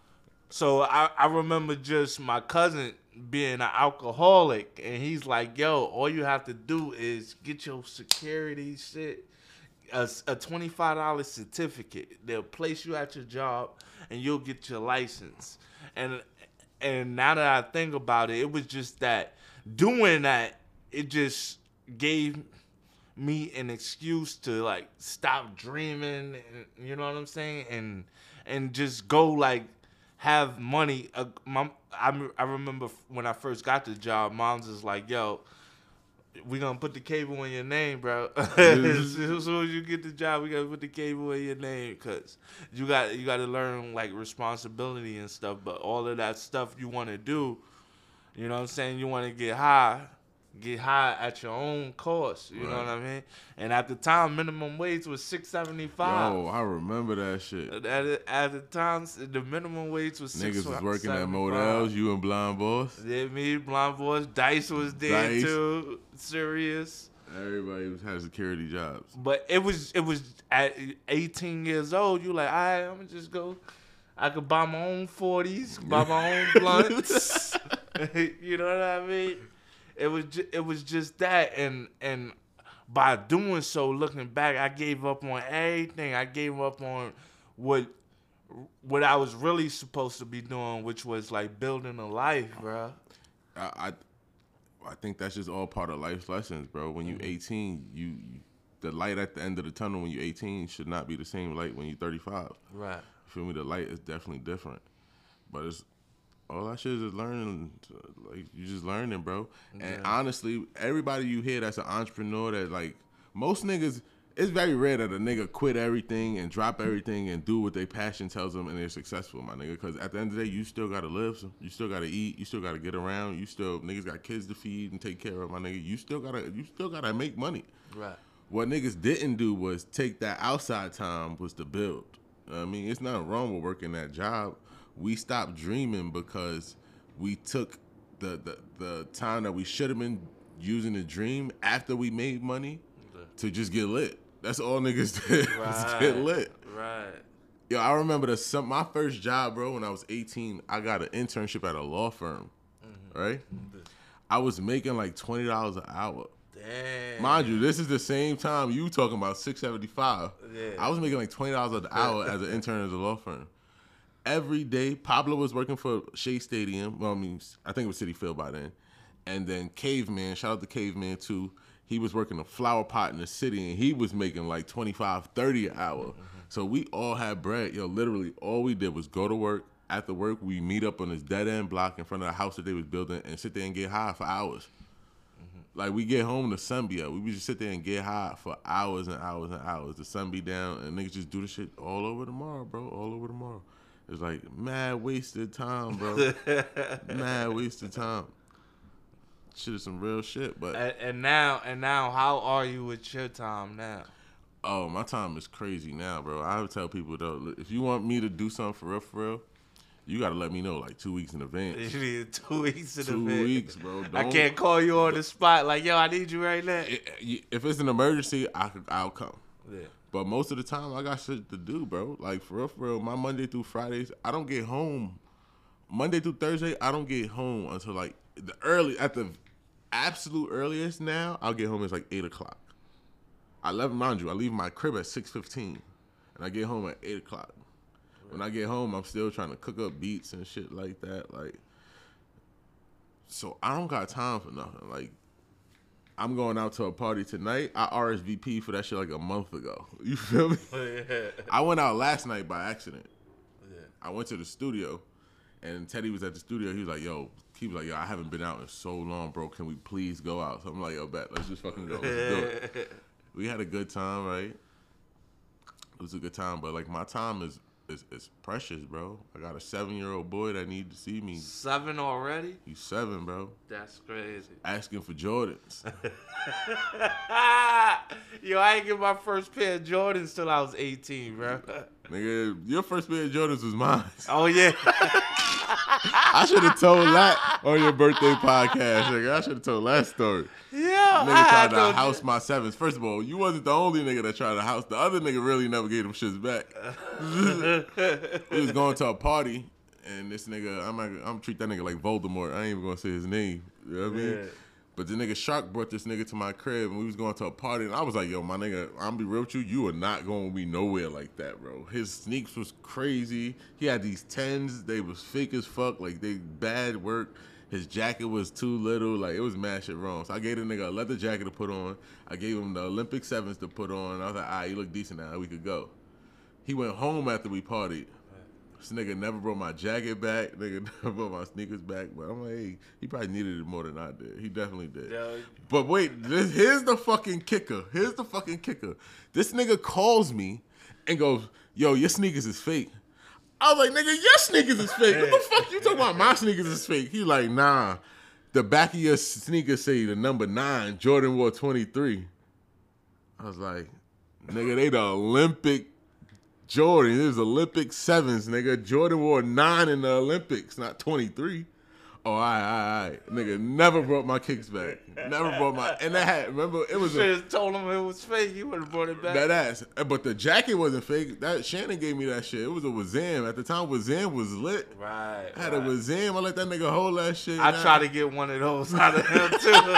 so I, I remember just my cousin being an alcoholic, and he's like, yo, all you have to do is get your security shit, a, a twenty-five dollars certificate. They'll place you at your job, and you'll get your license. And and now that I think about it, it was just that doing that, it just gave me an excuse to like stop dreaming, and, you know what I'm saying, and and just go like have money. Uh, my, I I remember when I first got the job, Mom's was like, "Yo, we gonna put the cable in your name, bro. As soon as you get the job, we gotta put the cable in your name, cause you got you got to learn like responsibility and stuff. But all of that stuff you want to do, you know what I'm saying? You want to get high, get high at your own cost. You know Right. what I mean? And at the time, minimum wage was six seventy five. Yo, I remember that shit. At, the- at the time, the minimum wage was six Niggas was working at seventy-five. Models, you and Blind Boss. Yeah, me, Blonde Boys, Dice was there Dice. too. Serious. Everybody was- had security jobs. But it was it was at eighteen years old. You like, all right, I'm gonna just go. I could buy my own forties, buy my own blunts. You know what I mean? It was ju- it was just that, and and by doing so, looking back, I gave up on everything. I gave up on what what I was really supposed to be doing, which was like building a life, bro. I, I I think that's just all part of life's lessons, bro. When you eighteen, you, you the light at the end of the tunnel when you're eighteen should not be the same light when you're thirty-five. Right. You feel me? The light is definitely different. But it's all that shit is just learning. Like you just learning, bro. And honestly, everybody you hear that's an entrepreneur, that like most niggas, it's very rare that a nigga quit everything and drop everything and do what their passion tells them and they're successful, my nigga. Because at the end of the day, you still gotta live, so you still gotta eat, you still gotta get around, you still niggas got kids to feed and take care of, my nigga. You still gotta, you still gotta make money. Right. What niggas didn't do was take that outside time was to build. I mean, it's nothing wrong with working that job. We stopped dreaming because we took the the, the time that we should have been using to dream after we made money to just get lit. That's all niggas did, was get lit. Right. Yo, I remember the some my first job, bro, when I was eighteen, I got an internship at a law firm, Mm-hmm. right? I was making like twenty dollars an hour. Damn. Mind you, this is the same time you talking about six seventy-five. Yeah. I was making like twenty dollars an hour as an intern at a law firm. Every day, Pablo was working for Shea Stadium. Well, I mean, I think it was City Field by then. And then Caveman, shout out to Caveman too. he was working a flower pot in the city, and he was making like twenty-five, thirty an hour. Mm-hmm. So we all had bread. Yo, literally, all we did was go to work. After work, we meet up on this dead-end block in front of the house that they was building and sit there and get high for hours. Mm-hmm. Like, we get home, the sun be up. We would just sit there and get high for hours and hours and hours. The sun be down, and niggas just do the shit all over tomorrow, bro. All over tomorrow. It's like mad wasted time, bro. Mad wasted time. Shit is some real shit, but and, and now, and now, how are you with your time now? Oh, my time is crazy now, bro. I would tell people though, if you want me to do something for real, for real, you gotta let me know like two weeks in advance. You need two weeks in two advance. Two weeks, bro. Don't, I can't call you on the spot like, yo, I need you right now. If it's an emergency, I could, I'll come. Yeah. But most of the time, I got shit to do, bro. Like, for real, for real, my Monday through Fridays, I don't get home. Monday through Thursday, I don't get home until like the early, at the absolute earliest now, I'll get home it's like eight o'clock. I love, mind you, I leave my crib at six fifteen, and I get home at eight o'clock. When I get home, I'm still trying to cook up beats and shit like that. Like, so I don't got time for nothing. Like, I'm going out to a party tonight. I R S V P for that shit like a month ago. You feel me? Yeah. I went out last night by accident. Yeah. I went to the studio, and Teddy was at the studio. He was like, yo, he was like, yo, I haven't been out in so long, bro. Can we please go out? So I'm like, yo, bet. Let's just fucking go. Let's do it. We had a good time, right? It was a good time, but like my time is is, is precious, bro. I got a seven-year-old boy that need to see me. Seven already? He's seven, bro. That's crazy. Asking for Jordans. Yo, I ain't get my first pair of Jordans till I was eighteen, bro. Nigga, your first pair of Jordans was mine. Oh, yeah. I should have told that on your birthday podcast, nigga. I should have told that story. Yeah, nigga tried to house my sevens. First of all, you wasn't the only nigga that tried to house. The other nigga really never gave them shits back. He was going to a party, and this nigga, I'm not, I'm gonna treat that nigga like Voldemort. I ain't even gonna say his name. You know what I mean? Yeah. But the nigga Shark brought this nigga to my crib, and we was going to a party, and I was like, yo, my nigga, I'm gonna be real with you, you are not going to be nowhere like that, bro. His sneaks was crazy. He had these tens, they was fake as fuck, like they bad work. His jacket was too little, like it was mad shit wrong. So I gave the nigga a leather jacket to put on. I gave him the Olympic sevens to put on. I was like, all right, you look decent now, we could go. He went home after we partied. This nigga never brought my jacket back. Nigga never brought my sneakers back. But I'm like, hey, he probably needed it more than I did. He definitely did. Yeah. But wait, this, here's the fucking kicker. Here's the fucking kicker. This nigga calls me and goes, yo, your sneakers is fake. I was like, nigga, your sneakers is fake. What the fuck you talking about? My sneakers is fake. He like, nah. The back of your sneakers say the number nine, Jordan wore twenty-three. I was like, nigga, they the Olympic Jordan. It was Olympic sevens, nigga. Jordan wore nine in the Olympics, not twenty-three. Oh, all right, all right, all right. Nigga never brought my kicks back. Never brought my, and that had, remember, it was you a. should have told him it was fake. You would have brought it back. That ass. But the jacket wasn't fake. That Shannon gave me that shit. It was a Wazam. At the time, Wazam was lit. Right. I had right. a Wazam. I let that nigga hold that shit. I tried to get one of those out of him,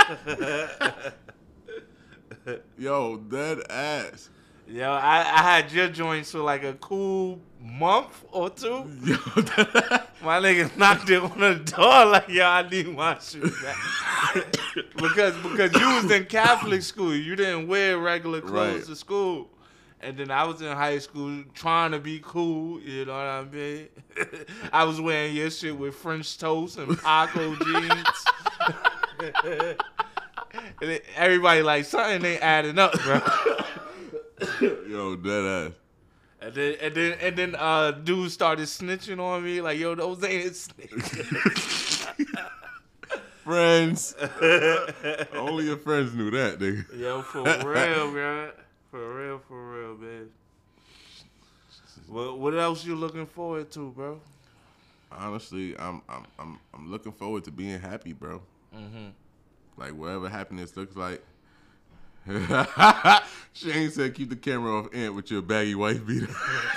too. Yo, dead ass. Yo, I, I had your joints for like a cool month or two. Yo, my nigga knocked it on the door like, yo, I need my shoes back. because because you was in Catholic school. You didn't wear regular clothes Right. to school. And then I was in high school trying to be cool, you know what I mean? I was wearing your shit with French toast and Paco jeans. And it, everybody like, something ain't adding up, bro. Yo, dead ass. And then and then and then uh dude started snitching on me like, yo, those ain't his snitches. Friends. Only your friends knew that, nigga. Yo, for real, bro. For real, for real, man. What what else you looking forward to, bro? Honestly, I'm I'm I'm I'm looking forward to being happy, bro. Mm-hmm. Like wherever happiness looks like. Shane said, keep the camera off Ant with your baggy wife beater.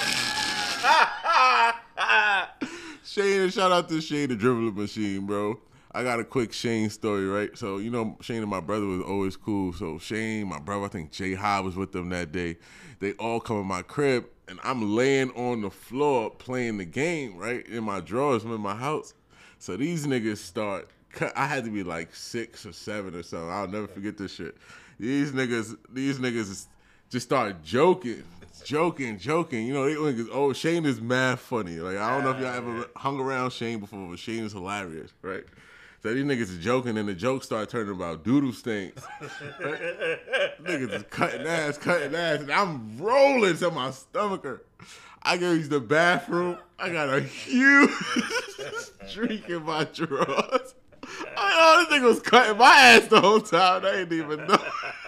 Shane, shout out to Shane, the dribbling machine, bro. I got a quick Shane story, right? So, you know, Shane and my brother was always cool. So, Shane, my brother, I think Jay High was with them that day. They all come in my crib, and I'm laying on the floor playing the game, right? In my drawers in my house. So, these niggas start, I had to be like six or seven or something. I'll never forget this shit. these niggas, these niggas just start joking, joking, joking. You know, they niggas, oh, Shane is mad funny. Like, I don't know if y'all ever hung around Shane before, but Shane is hilarious, right? So these niggas is joking, and the jokes start turning about doodle stinks. Right? Niggas is cutting ass, cutting ass, and I'm rolling to my stomach. I go use the bathroom. I got a huge streak in my drawers. I know this nigga was cutting my ass the whole time. I didn't even know.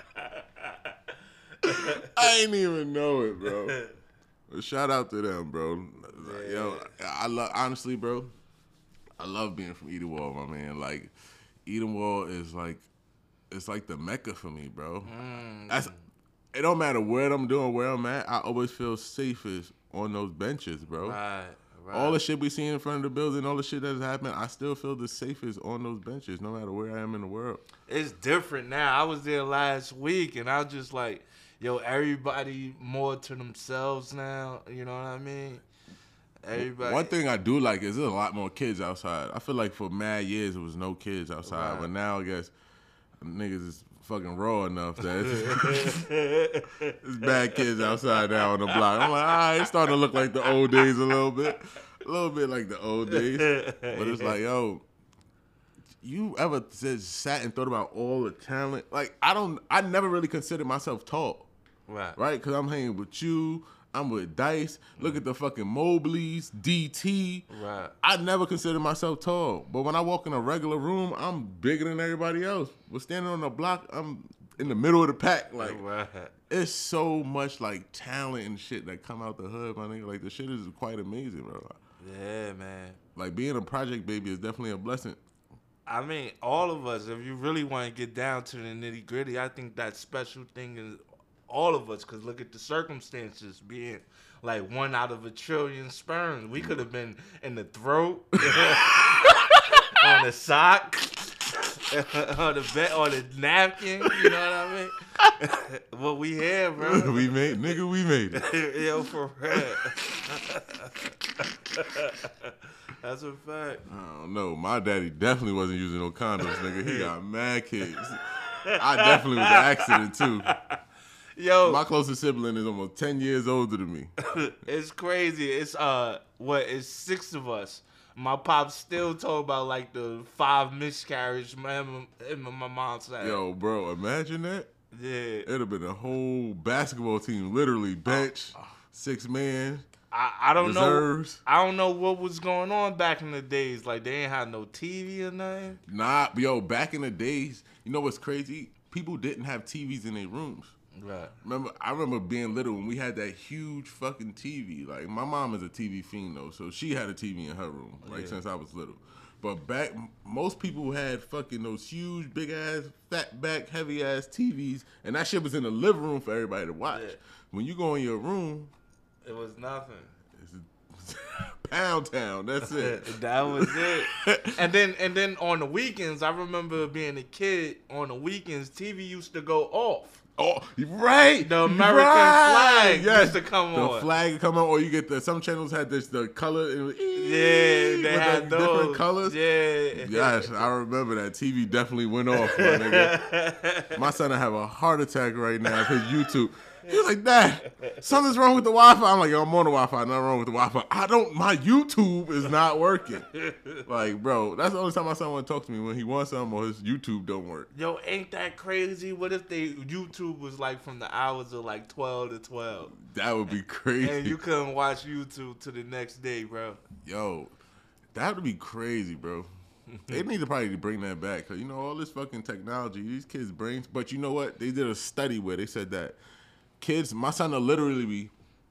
I ain't even know it, bro. But shout out to them, bro. Yeah. Yo, I love honestly, bro. I love being from Edenwald, my man. Like, Edenwald is like, it's like the Mecca for me, bro. Mm. That's it. Don't matter what I'm doing, where I'm at. I always feel safest on those benches, bro. Right, right. All the shit we see in front of the building, all the shit that's happening, I still feel the safest on those benches, no matter where I am in the world. It's different now. I was there last week, and I was just like, yo, everybody more to themselves now. You know what I mean? Everybody. One thing I do like is there's a lot more kids outside. I feel like for mad years there was no kids outside, right. But now I guess niggas is fucking raw enough that there's bad kids outside now on the block. I'm like, all right, it's starting to look like the old days a little bit, a little bit like the old days. But it's like, yo, you ever just sat and thought about all the talent? Like, I don't, I never really considered myself tall, right? Right? Because I'm hanging with you. I'm with Dice. Look at the fucking Mobleys, D T. Right. I never considered myself tall. But when I walk in a regular room, I'm bigger than everybody else. But standing on the block, I'm in the middle of the pack. Like, right. It's so much, like, talent and shit that come out the hood, my nigga. Like, the shit is quite amazing, bro. Yeah, man. Like, being a project baby is definitely a blessing. I mean, all of us, if you really want to get down to the nitty gritty, I think that special thing is all of us, because look at the circumstances being like one out of a trillion sperms. We could have been in the throat, on the sock, on the bed, on the napkin. You know what I mean? What we had, bro. We made, nigga, we made it. Yo, for real. That's a fact. I don't know. My daddy definitely wasn't using no condoms, nigga. He got mad kids. I definitely was an accident, too. Yo, my closest sibling is almost ten years older than me. It's crazy. It's uh, what? It's six of us. My pops still talk about like the five miscarriages my my mom's had. Yo, bro, imagine that. Yeah, it'd have been a whole basketball team, literally bench, oh, oh. six man. I, I don't reserves. know. I don't know what was going on back in the days. Like they ain't had no T V or nothing. Nah, yo, back in the days, you know what's crazy? People didn't have T Vs in their rooms. Right. Remember, I remember being little when we had that huge fucking T V. Like, my mom is a T V fiend, though, so she had a T V in her room, like, yeah. since I was little. But back, most people had fucking those huge, big-ass, fat-back, heavy-ass T Vs, and that shit was in the living room for everybody to watch. Yeah. When you go in your room... It was nothing. It's Pound Town, that's it. That was it. And then and then on the weekends, I remember being a kid, on the weekends, T V used to go off. Oh, right. The American right. flag yes. used to come the on. The flag would come on, or you get the, some channels had this, the color. It was, yeah, they had the those. different colors. Yeah. Yes, I remember that. T V definitely went off, my nigga. My son will have a heart attack right now of his YouTube. He was like, Dad, something's wrong with the Wi-Fi. I'm like, yo, I'm on the Wi-Fi. Nothing wrong with the Wi-Fi. I don't, my YouTube is not working. Like, bro, that's the only time my son want to talk to me, when he wants something or his YouTube don't work. Yo, ain't that crazy? What if they YouTube was like from the hours of like twelve to twelve? That would be crazy. And you couldn't watch YouTube to the next day, bro. Yo, that would be crazy, bro. They need to probably bring that back. Because, you know, all this fucking technology, these kids' brains. But you know what? They did a study where they said that kids, my son will literally be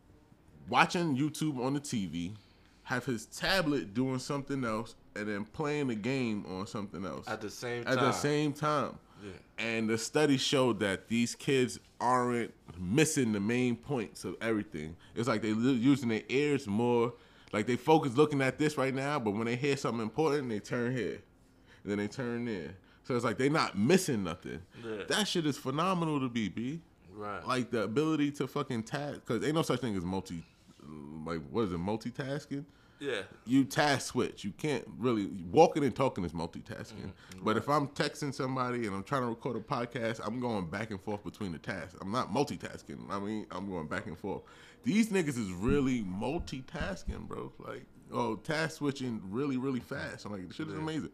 watching YouTube on the T V, have his tablet doing something else, and then playing the game on something else. At the same time. At the same time. Yeah. And the study showed that these kids aren't missing the main points of everything. It's like they're using their ears more. Like they focus looking at this right now, but when they hear something important, they turn here. And then they turn there. So it's like they're not missing nothing. Yeah. That shit is phenomenal to be, B. Right. Like the ability to fucking task, because ain't no such thing as multi, like what is it, multitasking? Yeah. You task switch. You can't really walking and talking is multitasking. Mm-hmm. But if I'm texting somebody and I'm trying to record a podcast, I'm going back and forth between the tasks. I'm not multitasking. I mean, I'm going back and forth. These niggas is really multitasking, bro. Like, oh, task switching really, really fast. I'm like, this shit is amazing.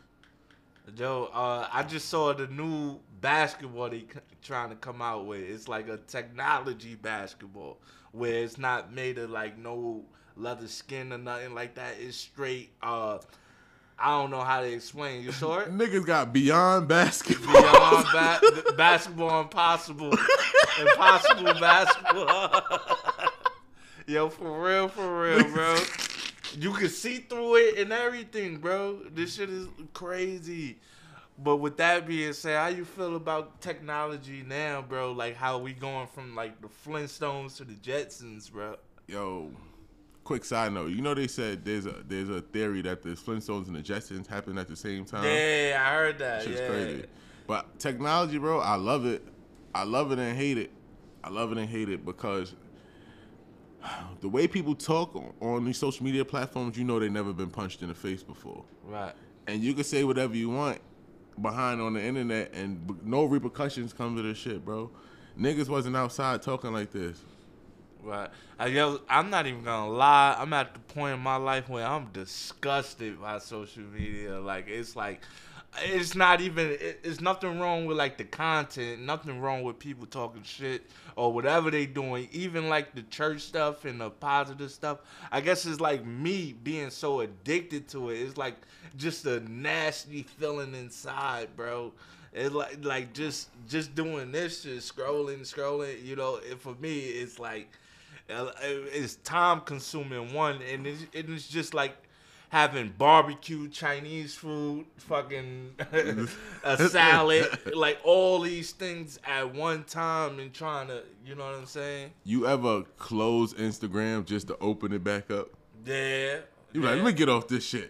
Joe, uh, I just saw the new basketball they c- trying to come out with. It's like a technology basketball where it's not made of like no leather skin or nothing like that. It's straight. Uh, I don't know how to explain. You saw it? Niggas got beyond basketball. Beyond ba- basketball, impossible, impossible basketball. Yo, for real, for real, bro. You can see through it and everything, bro. This shit is crazy. But with that being said, how you feel about technology now, bro? Like how we going from like the Flintstones to the Jetsons, bro? Yo, quick side note. You know they said there's a there's a theory that the Flintstones and the Jetsons happened at the same time. Yeah, I heard that. Shit's yeah. crazy. But technology, bro, I love it. I love it and hate it. I love it and hate it because the way people talk on, on these social media platforms, you know they never been punched in the face before. Right. And you can say whatever you want behind on the internet and b- no repercussions come to this shit, bro. Niggas wasn't outside talking like this. Right. I, yo, I'm not even gonna lie. I'm at the point in my life where I'm disgusted by social media. Like it's like, it's not even. It, it's nothing wrong with like the content. Nothing wrong with people talking shit or whatever they doing. Even like the church stuff and the positive stuff. I guess it's like me being so addicted to it. It's like just a nasty feeling inside, bro. It's like like just just doing this, just scrolling, scrolling. You know, it, for me, it's like it's time consuming. One, and it's, it's just like having barbecue Chinese food, fucking a salad, like all these things at one time and trying to, you know what I'm saying? You ever close Instagram just to open it back up? Yeah. You yeah. like, let me get off this shit.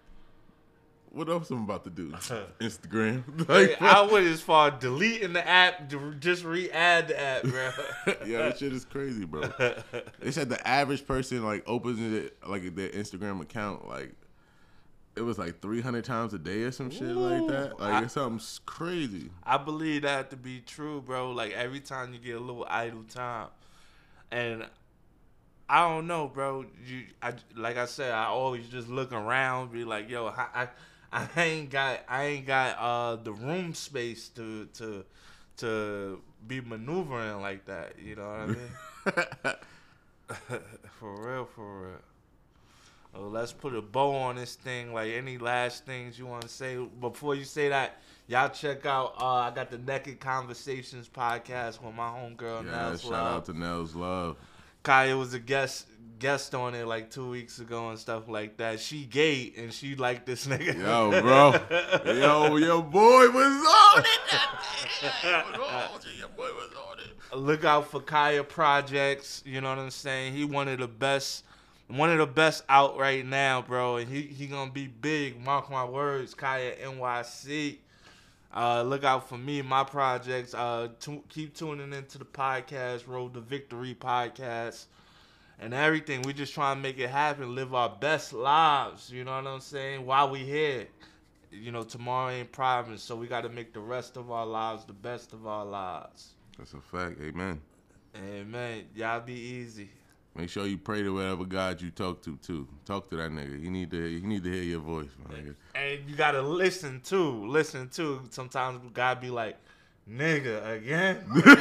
What else I'm about to do? Instagram. Like, I went as far as deleting the app to just re-add the app, bro. Yeah, that shit is crazy, bro. They said the average person like opens it like their Instagram account like it was like three hundred times a day or some shit Ooh, like that. Like I, it's something crazy. I believe that to be true, bro. Like every time you get a little idle time, and I don't know, bro. You, I like I said, I always just look around, be like, yo, I. I I ain't got I ain't got uh the room space to to to be maneuvering like that. You know what I mean? For real, for real. Well, let's put a bow on this thing. Like any last things you want to say before you say that? Y'all check out. Uh, I got the Naked Conversations podcast with my homegirl yeah, Nels shout Love. out to Nels Love. Kaya was a guest guest on it like two weeks ago and stuff like that. She gay and she liked this nigga. Yo, bro. Yo, your boy was on it. Your boy was on it. Look out for Kaya Projects. You know what I'm saying? He one of the best, one of the best out right now, bro. And he he gonna be big. Mark my words. Kaya N Y C. Uh, look out for me, my projects. Uh, t- keep tuning into the podcast, Road to Victory podcast, and everything. We just trying to make it happen, live our best lives. You know what I'm saying? While we here, you know, tomorrow ain't promised, so we got to make the rest of our lives the best of our lives. That's a fact. Amen. Amen. Y'all be easy. Make sure you pray to whatever God you talk to too. Talk to that nigga. You need to. You need to hear your voice, my nigga. And you gotta listen too. Listen too. Sometimes God be like, "Nigga, again."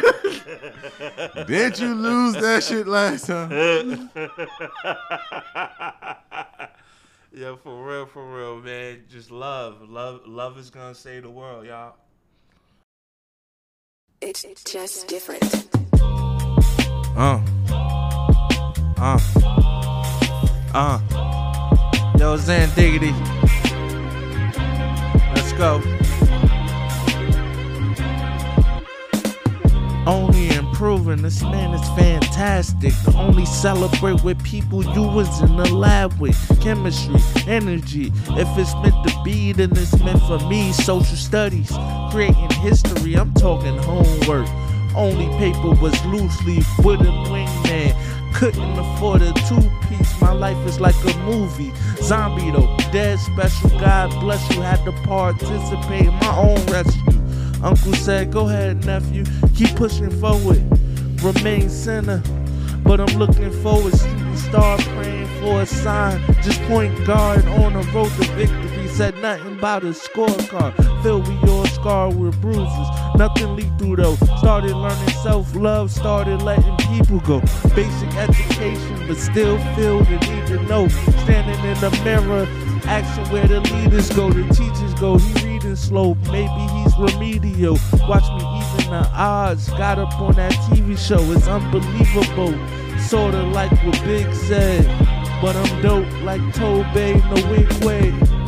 Didn't you lose that shit last time? Yeah, for real, for real, man. Just love, love, love is gonna save the world, y'all. It's just different. Uh. Uh, uh, yo, Zen Diggity. Let's go. Only improving, this man is fantastic. The only celebrate with people you was in the lab with. Chemistry, energy. If it's meant to be, then it's meant for me. Social studies, creating history. I'm talking homework. Only paper was loose leaf with a wingman. Couldn't afford a two-piece beats. My life is like a movie. Zombie though, dead special. God bless you. Had to participate in my own rescue. Uncle said, go ahead, nephew. Keep pushing forward. Remain center. But I'm looking forward. Shooting star, praying for a sign. Just point guard on the road to victory. Said nothing about a scorecard. Filled with your scar with bruises. Nothing lethal though. Started learning self-love. Started letting people go. Basic education, but still feel the need to know. Standing in the mirror, asking where the leaders go, the teachers go. He reading slow, maybe he's remedial. Watch me even the odds. Got up on that T V show, it's unbelievable. Sorta like what Big said, but I'm dope like Tobey, no wig way.